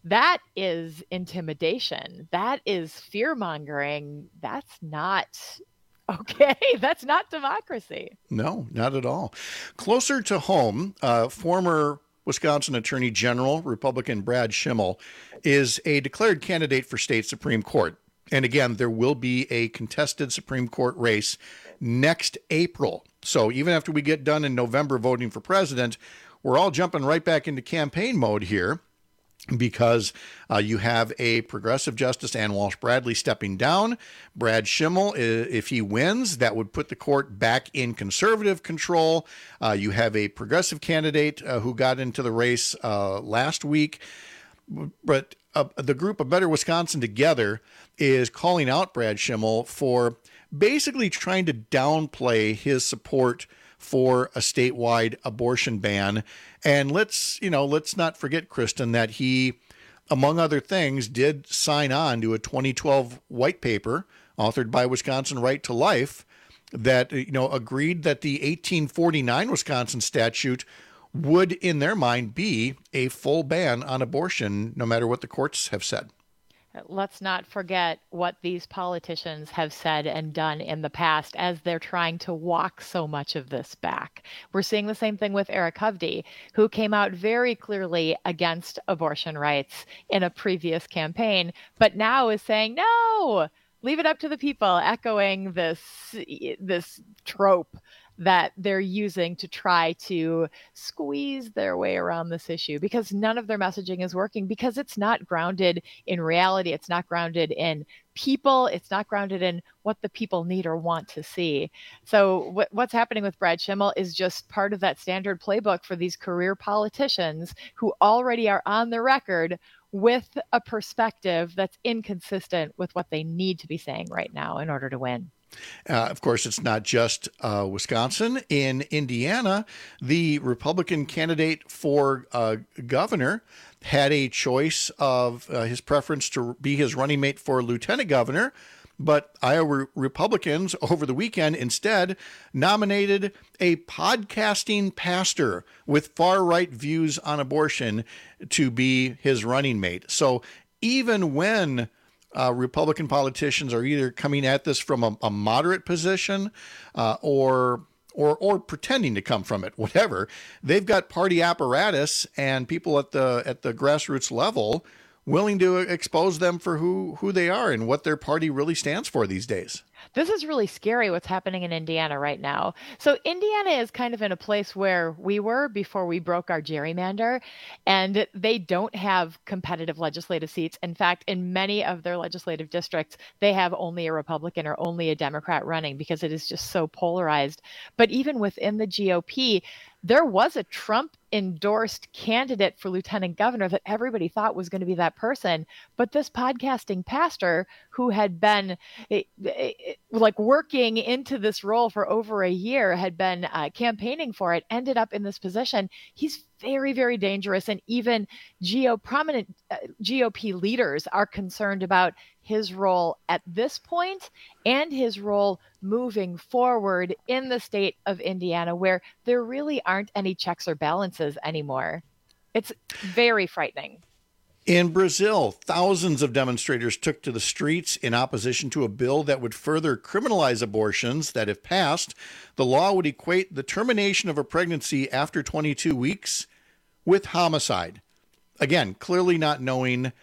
Speaker 23: That is intimidation. That is fear mongering. That's not okay. That's not democracy.
Speaker 21: No, not at all. Closer to home, uh, former Wisconsin Attorney General, Republican Brad Schimmel, is a declared candidate for state Supreme Court. And again, there will be a contested Supreme Court race next April. So even after we get done in November voting for president, we're all jumping right back into campaign mode here, because uh, you have a progressive Justice Ann Walsh Bradley stepping down. Brad Schimmel, if he wins, that would put the court back in conservative control. Uh, you have a progressive candidate uh, who got into the race uh, last week. But uh, the group A Better Wisconsin Together is calling out Brad Schimmel for basically trying to downplay his support for a statewide abortion ban. And let's, you know, let's not forget, Kristen, that he, among other things, did sign on to a twenty twelve white paper authored by Wisconsin Right to Life that, you know, agreed that the eighteen forty-nine Wisconsin statute would, in their mind, be a full ban on abortion, no matter what the courts have said.
Speaker 23: Let's not forget what these politicians have said and done in the past as they're trying to walk so much of this back. We're seeing the same thing with Eric Hovde, who came out very clearly against abortion rights in a previous campaign, but now is saying, no, leave it up to the people, echoing this, this trope that they're using to try to squeeze their way around this issue, because none of their messaging is working, because it's not grounded in reality. It's not grounded in people. It's not grounded in what the people need or want to see. So what, what's happening with Brad Schimmel is just part of that standard playbook for these career politicians who already are on the record with a perspective that's inconsistent with what they need to be saying right now in order to win.
Speaker 21: Uh, of course, it's not just uh, Wisconsin. In Indiana, the Republican candidate for uh, governor had a choice of uh, his preference to be his running mate for lieutenant governor, but Iowa Republicans over the weekend instead nominated a podcasting pastor with far-right views on abortion to be his running mate. So even when Uh, Republican politicians are either coming at this from a, a moderate position uh, or or or pretending to come from it, whatever. They've got party apparatus and people at the at the grassroots level willing to expose them for who, who they are and what their party really stands for these days.
Speaker 23: This is really scary what's happening in Indiana right now. So Indiana is kind of in a place where we were before we broke our gerrymander, and they don't have competitive legislative seats. In fact, in many of their legislative districts, they have only a Republican or only a Democrat running because it is just so polarized. But even within the G O P, there was a Trump endorsed candidate for lieutenant governor that everybody thought was going to be that person. But this podcasting pastor who had been it, it, like working into this role for over a year, had been uh, campaigning for it, ended up in this position. He's very, very dangerous. And even G O prominent uh, G O P leaders are concerned about his role at this point and his role moving forward in the state of Indiana, where there really aren't any checks or balances anymore. It's very frightening.
Speaker 21: In Brazil, thousands of demonstrators took to the streets in opposition to a bill that would further criminalize abortions, that if passed, the law would equate the termination of a pregnancy after twenty-two weeks with homicide. Again, clearly not knowing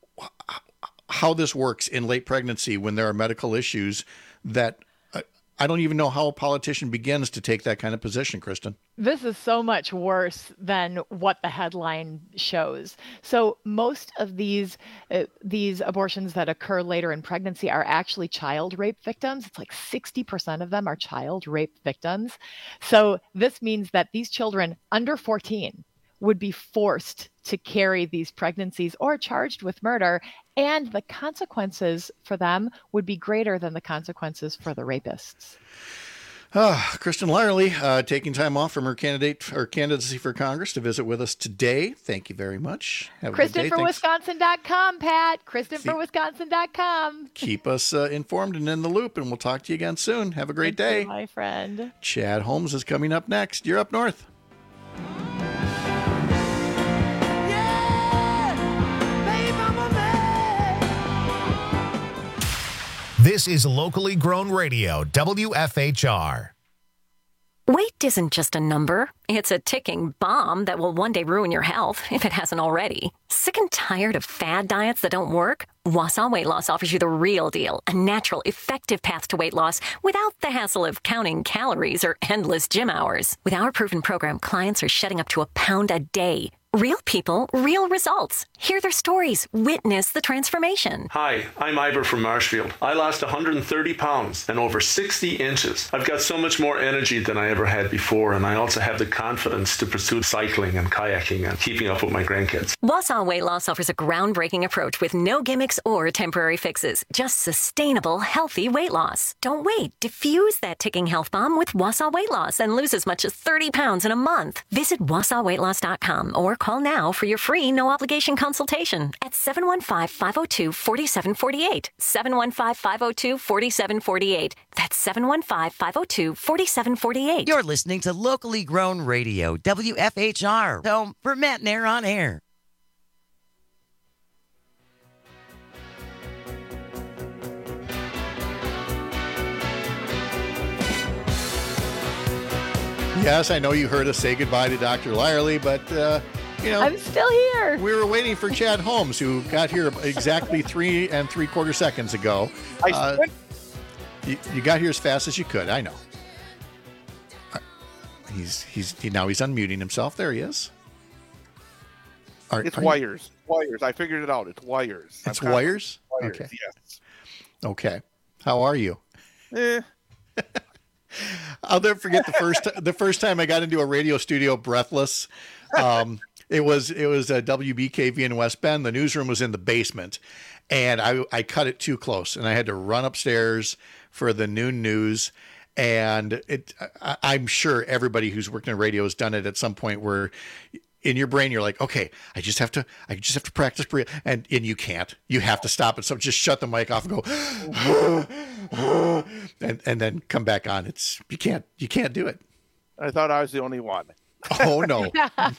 Speaker 21: how this works in late pregnancy when there are medical issues that uh, I don't even know how a politician begins to take that kind of position, Kristen.
Speaker 23: This is so much worse than what the headline shows. So most of these uh, these abortions that occur later in pregnancy are actually child rape victims. It's like sixty percent of them are child rape victims. So this means that these children under fourteen would be forced to carry these pregnancies or charged with murder, and the consequences for them would be greater than the consequences for the rapists.
Speaker 21: Ah, Kristen Lyerly, uh, taking time off from her candidate or candidacy for Congress to visit with us today. Thank you very much. Have a
Speaker 23: Kristen
Speaker 21: good day.
Speaker 23: for
Speaker 21: Thanks.
Speaker 23: Wisconsin dot com, Pat. Kristen for Wisconsin dot com.
Speaker 21: Keep us uh, informed and in the loop, and we'll talk to you again soon. Have a great
Speaker 23: Thank
Speaker 21: day.
Speaker 23: you, my friend.
Speaker 21: Chad Holmes is coming up next. You're Up North.
Speaker 1: Yeah,
Speaker 11: This is locally grown radio, W F H R.
Speaker 1: Weight isn't just a number. It's a ticking bomb that will one day ruin your health, if it hasn't already. Sick and tired of fad diets that don't work? Wausau Weight Loss offers you the real deal, a natural, effective path to weight loss without the hassle of counting calories or endless gym hours. With our proven program, clients are shedding up to a pound a day. Real people, real results. Hear their stories. Witness the transformation.
Speaker 2: Hi, I'm Ivor from Marshfield. I lost one hundred thirty pounds and over sixty inches. I've got so much more energy than I ever had before, and I also have the confidence to pursue cycling and kayaking and keeping up with my grandkids.
Speaker 1: Wausau Weight Loss offers a groundbreaking approach with no gimmicks or temporary fixes. Just sustainable, healthy weight loss. Don't wait. Diffuse that ticking health bomb with Wausau Weight Loss and lose as much as thirty pounds in a month. Visit wausau weight loss dot com or call now for your free no-obligation consultation at seven one five, five oh two, four seven four eight. seven one five, five oh two, four seven four eight. That's seven one five, five oh two, four seven four eight.
Speaker 10: You're listening to locally grown radio, W F H R, home for Matt Nair on air.
Speaker 21: Yes, I know you heard us say goodbye to Doctor Lyerly, but, uh, you know.
Speaker 23: I'm still here.
Speaker 21: We were waiting for Chad Holmes, who got here exactly three and three quarter seconds ago.
Speaker 12: I
Speaker 21: uh, you, you got here as fast as you could, I know. He's he's he, now he's unmuting himself. There he is. Are,
Speaker 12: it's
Speaker 21: are
Speaker 12: wires. You... Wires. I figured it out. It's wires.
Speaker 21: It's wires?
Speaker 12: wires?
Speaker 21: Okay.
Speaker 12: Yes.
Speaker 21: Okay. How are you?
Speaker 12: Eh.
Speaker 21: I'll never forget the first the first time I got into a radio studio breathless. Um, it was it was a W B K V in West Bend. The newsroom was in the basement, and I I cut it too close, and I had to run upstairs for the noon news. And it I, I'm sure everybody who's worked in radio has done it at some point where in your brain you're like, okay, I just have to I just have to practice breathe, and and you can't. You have to stop it. So just shut the mic off and go and and then come back on. It's you can't you can't do it.
Speaker 12: I thought I was the only one.
Speaker 21: Oh no.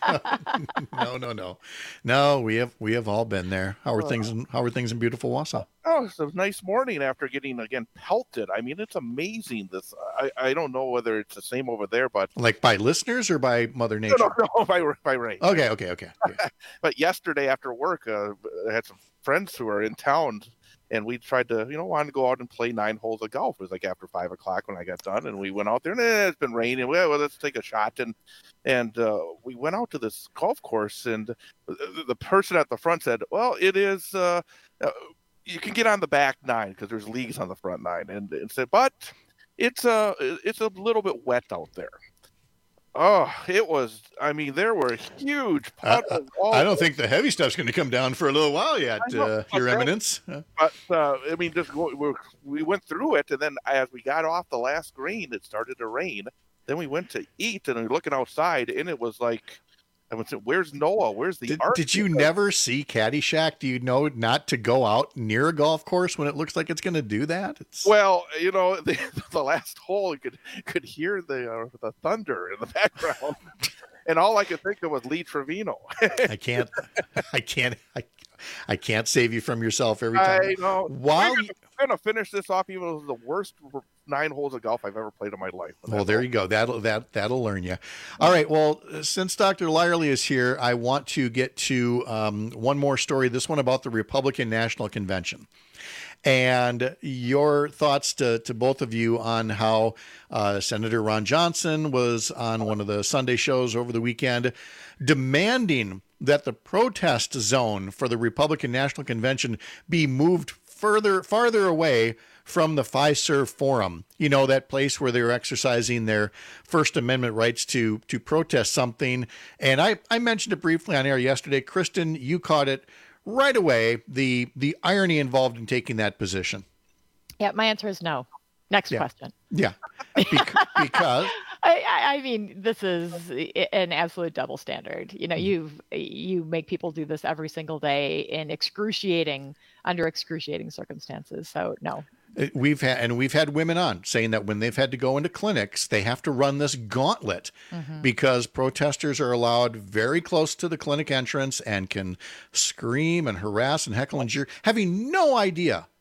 Speaker 21: no, no, no. No, we have we have all been there. How are things in how are things in beautiful Wausau?
Speaker 12: Oh, it's a nice morning after getting again pelted. I mean, it's amazing. This I, I don't know whether it's the same over there, but
Speaker 21: like by listeners or by Mother Nature?
Speaker 12: No, no, no by by rain.
Speaker 21: Okay, okay, okay. okay.
Speaker 12: But yesterday after work, uh, I had some friends who are in town. And we tried to, you know, wanted to go out and play nine holes of golf. It was like after five o'clock when I got done, and we went out there, and eh, it's been raining. Well, well, let's take a shot, and and uh, we went out to this golf course, and the, the person at the front said, "Well, it is. Uh, uh, you can get on the back nine because there's leagues on the front nine," and, and said, "But it's a it's a little bit wet out there." Oh, it was. I mean, there were huge puddles.
Speaker 21: Uh, I don't think the heavy stuff's going to come down for a little while yet, uh, Your Eminence.
Speaker 12: But uh, I mean, just we, we went through it, and then as we got off the last green, it started to rain. Then we went to eat, and we were looking outside, and it was like, I went, "Where's Noah? Where's the
Speaker 21: did,
Speaker 12: art?"
Speaker 21: Did you never see Caddyshack? Do you know not to go out near a golf course when it looks like it's going to do that? It's...
Speaker 12: Well, you know, the, the last hole, you could could hear the uh, the thunder in the background, and all I could think of was Lee Trevino.
Speaker 21: I can't, I can't, I, I can't save you from yourself every time.
Speaker 12: I know.
Speaker 21: While
Speaker 12: I'm going to finish this off, even though it was the worst nine holes of golf I've ever played in my life.
Speaker 21: Well, there you go. That'll that that'll learn you. All right. Well, since Doctor Lyerly is here, I want to get to um, one more story. This one about the Republican National Convention, and your thoughts to to both of you on how uh, Senator Ron Johnson was on one of the Sunday shows over the weekend, demanding that the protest zone for the Republican National Convention be moved further farther away from the Fiserv Forum, you know, that place where they're exercising their First Amendment rights to to protest something. And I, I mentioned it briefly on air yesterday. Kristen, you caught it right away, the the irony involved in taking that position.
Speaker 23: Yeah, my answer is no. Next
Speaker 21: yeah.
Speaker 23: question.
Speaker 21: Yeah, Bec- because...
Speaker 23: I, I mean, this is an absolute double standard. You know,
Speaker 21: Mm-hmm.
Speaker 23: you've you make people do this every single day in excruciating, under excruciating circumstances. So no.
Speaker 21: We've had, and we've had women on saying that when they've had to go into clinics, they have to run this gauntlet
Speaker 23: Mhm.
Speaker 21: because protesters are allowed very close to the clinic entrance and can scream and harass and heckle and jeer, having no idea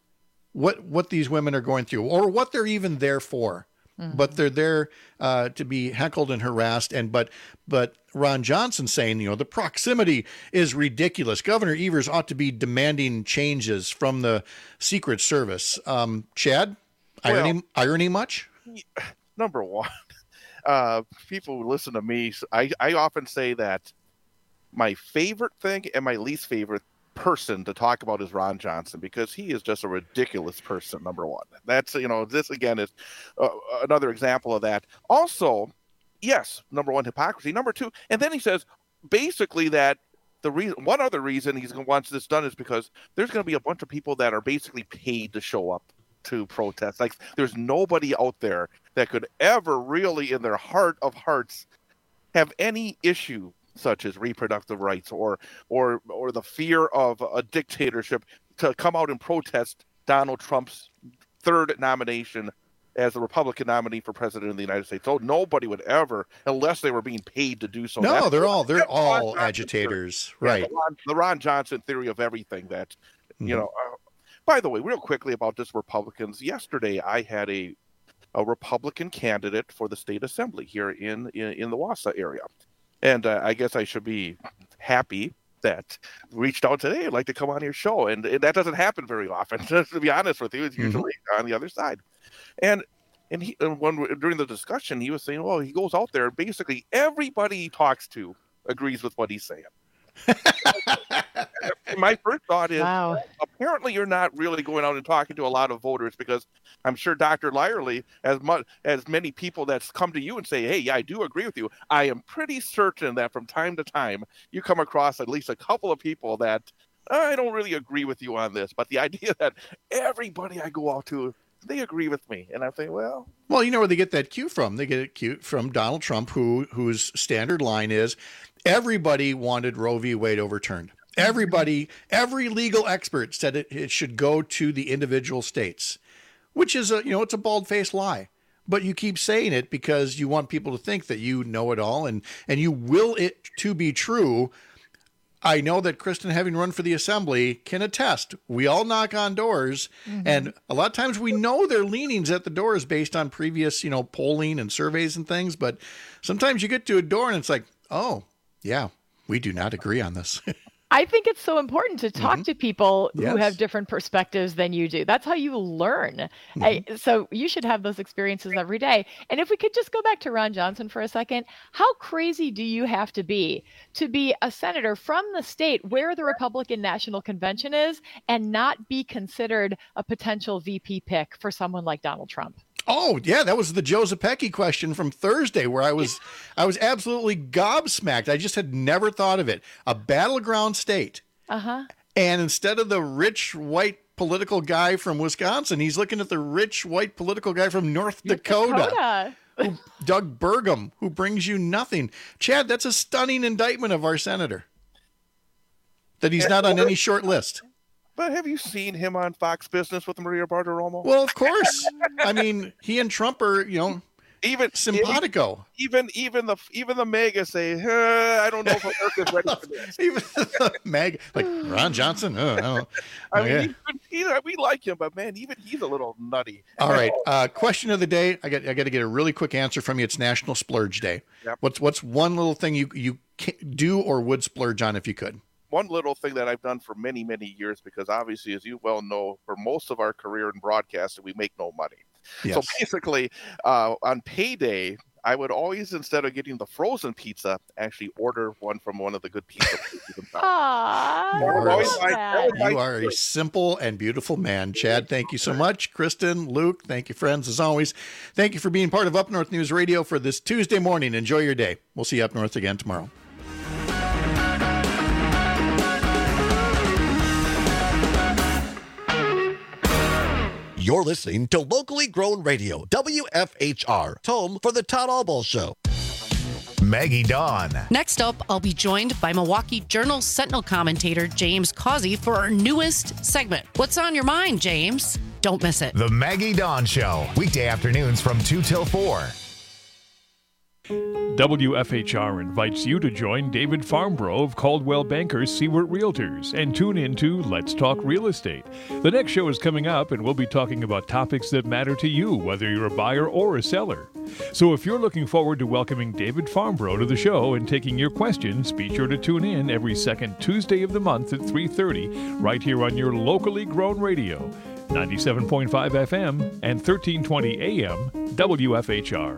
Speaker 21: what what these women are going through or what they're even there for. Mm-hmm. But they're there uh, to be heckled and harassed. And but but Ron Johnson saying, you know, the proximity is ridiculous. Governor Evers ought to be demanding changes from the Secret Service. Um, Chad, well, irony, irony much?
Speaker 12: Number one, uh, people who listen to me, I, I often say that my favorite thing and my least favorite person to talk about is Ron Johnson, because he is just a ridiculous person. Number one, that's, you know, this again is uh, another example of that. Also, yes, number one, hypocrisy. Number two, and then he says basically that the reason, one other reason he wants this done is because there's going to be a bunch of people that are basically paid to show up to protest. Like, there's nobody out there that could ever really, in their heart of hearts, have any issue such as reproductive rights or or or the fear of a dictatorship to come out and protest Donald Trump's third nomination as the Republican nominee for president of the United States. So nobody would ever, unless they were being paid to do so.
Speaker 21: No,
Speaker 12: That's
Speaker 21: they're
Speaker 12: the,
Speaker 21: all they're all agitators,
Speaker 12: theory.
Speaker 21: right?
Speaker 12: Yeah, the, Ron, the Ron Johnson theory of everything. That mm-hmm. you know. Uh, by the way, real quickly about this Republicans. Yesterday, I had a a Republican candidate for the state assembly here in in, in the Wausau area. And uh, I guess I should be happy that reached out today. I'd like to come on your show. And, and that doesn't happen very often, to be honest with you. It's usually mm-hmm. on the other side. And and he and when during the discussion, he was saying, well, he goes out there, and basically everybody he talks to agrees with what he's saying. My first thought is, wow. apparently you're not really going out and talking to a lot of voters, because I'm sure Doctor Lyerly, as much as many people that's come to you and say, hey, yeah, I do agree with you, I am pretty certain that from time to time you come across at least a couple of people that I don't really agree with you on this. But the idea that everybody I go out to, they agree with me, and I'm saying, well,
Speaker 21: well, you know where they get that cue from? They get it cue from Donald Trump, who whose standard line is, everybody wanted Roe v. Wade overturned. Everybody, every legal expert said it, it should go to the individual states, which is a, you know, it's a bald-faced lie. But you keep saying it because you want people to think that you know it all, and, and you will it to be true. I know that Kristen, having run for the assembly, can attest. We all knock on doors, mm-hmm. and a lot of times we know their leanings at the doors based on previous, you know, polling and surveys and things. But sometimes you get to a door and it's like, oh, yeah, we do not agree on this.
Speaker 23: I think it's so important to talk
Speaker 21: mm-hmm.
Speaker 23: to people
Speaker 21: yes.
Speaker 23: who have different perspectives than you do. That's how you learn. Mm-hmm. I, so you should have those experiences every day. And if we could just go back to Ron Johnson for a second, how crazy do you have to be to be a senator from the state where the Republican National Convention is and not be considered a potential V P pick for someone like Donald Trump?
Speaker 21: Oh, yeah, that was the Joe Zepecki question from Thursday, where I was I was absolutely gobsmacked. I just had never thought of it. A battleground state.
Speaker 23: Uh-huh.
Speaker 21: And instead of the rich white political guy from Wisconsin, he's looking at the rich white political guy from North, North Dakota.
Speaker 23: Dakota.
Speaker 21: who, Doug Burgum, who brings you nothing. Chad, that's a stunning indictment of our senator. That he's not on any short list.
Speaker 12: But have you seen him on Fox Business with Maria Bartiromo?
Speaker 21: Well, of course. I mean, he and Trump are, you know,
Speaker 12: even
Speaker 21: simpatico.
Speaker 12: Even even the even the MAGA say, uh, I don't know if America's ready for this.
Speaker 21: Even the MAGA, like Ron Johnson. Oh, I don't
Speaker 12: I mean, okay. he, he, we like him, but man, even he's a little nutty.
Speaker 21: All right. Uh, question of the day. I got I got to get a really quick answer from you. It's National Splurge Day.
Speaker 12: Yep.
Speaker 21: What's what's one little thing you you do or would splurge on if you could?
Speaker 12: One little thing that I've done for many, many years, because obviously, as you well know, for most of our career in broadcasting, we make no money.
Speaker 21: Yes.
Speaker 12: So basically, uh, on payday, I would always, instead of getting the frozen pizza, actually order one from one of the good pizza places in town.
Speaker 23: Aww,
Speaker 21: you are, you are a simple and beautiful man. Chad, thank you so much. Kristen, Luke, thank you, friends, as always. Thank you for being part of Up North News Radio for this Tuesday morning. Enjoy your day. We'll see you up north again tomorrow.
Speaker 3: You're listening to Locally Grown Radio, W F H R, home for the Todd Albaugh Show.
Speaker 11: Maggie Dawn.
Speaker 13: Next up, I'll be joined by Milwaukee Journal Sentinel commentator James Causey for our newest segment. What's on your mind, James? Don't miss it.
Speaker 11: The Maggie Dawn Show, weekday afternoons from two till four.
Speaker 4: W F H R invites you to join David Farmbrough of Caldwell Bankers Seward Realtors and tune into Let's Talk Real Estate. The next show is coming up, and we'll be talking about topics that matter to you, whether you're a buyer or a seller. So if you're looking forward to welcoming David Farmbrough to the show and taking your questions, be sure to tune in every second Tuesday of the month at three thirty, right here on your locally grown radio, ninety-seven point five F M and thirteen twenty A M W F H R.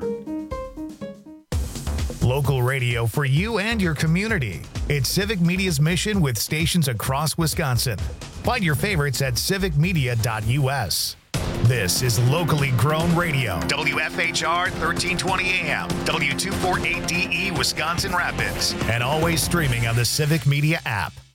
Speaker 11: Local radio for you and your community. It's Civic Media's mission with stations across Wisconsin. Find your favorites at civic media dot U S. This is locally grown radio. W F H R thirteen twenty A M, W two forty-eight D E Wisconsin Rapids, and always streaming on the Civic Media app.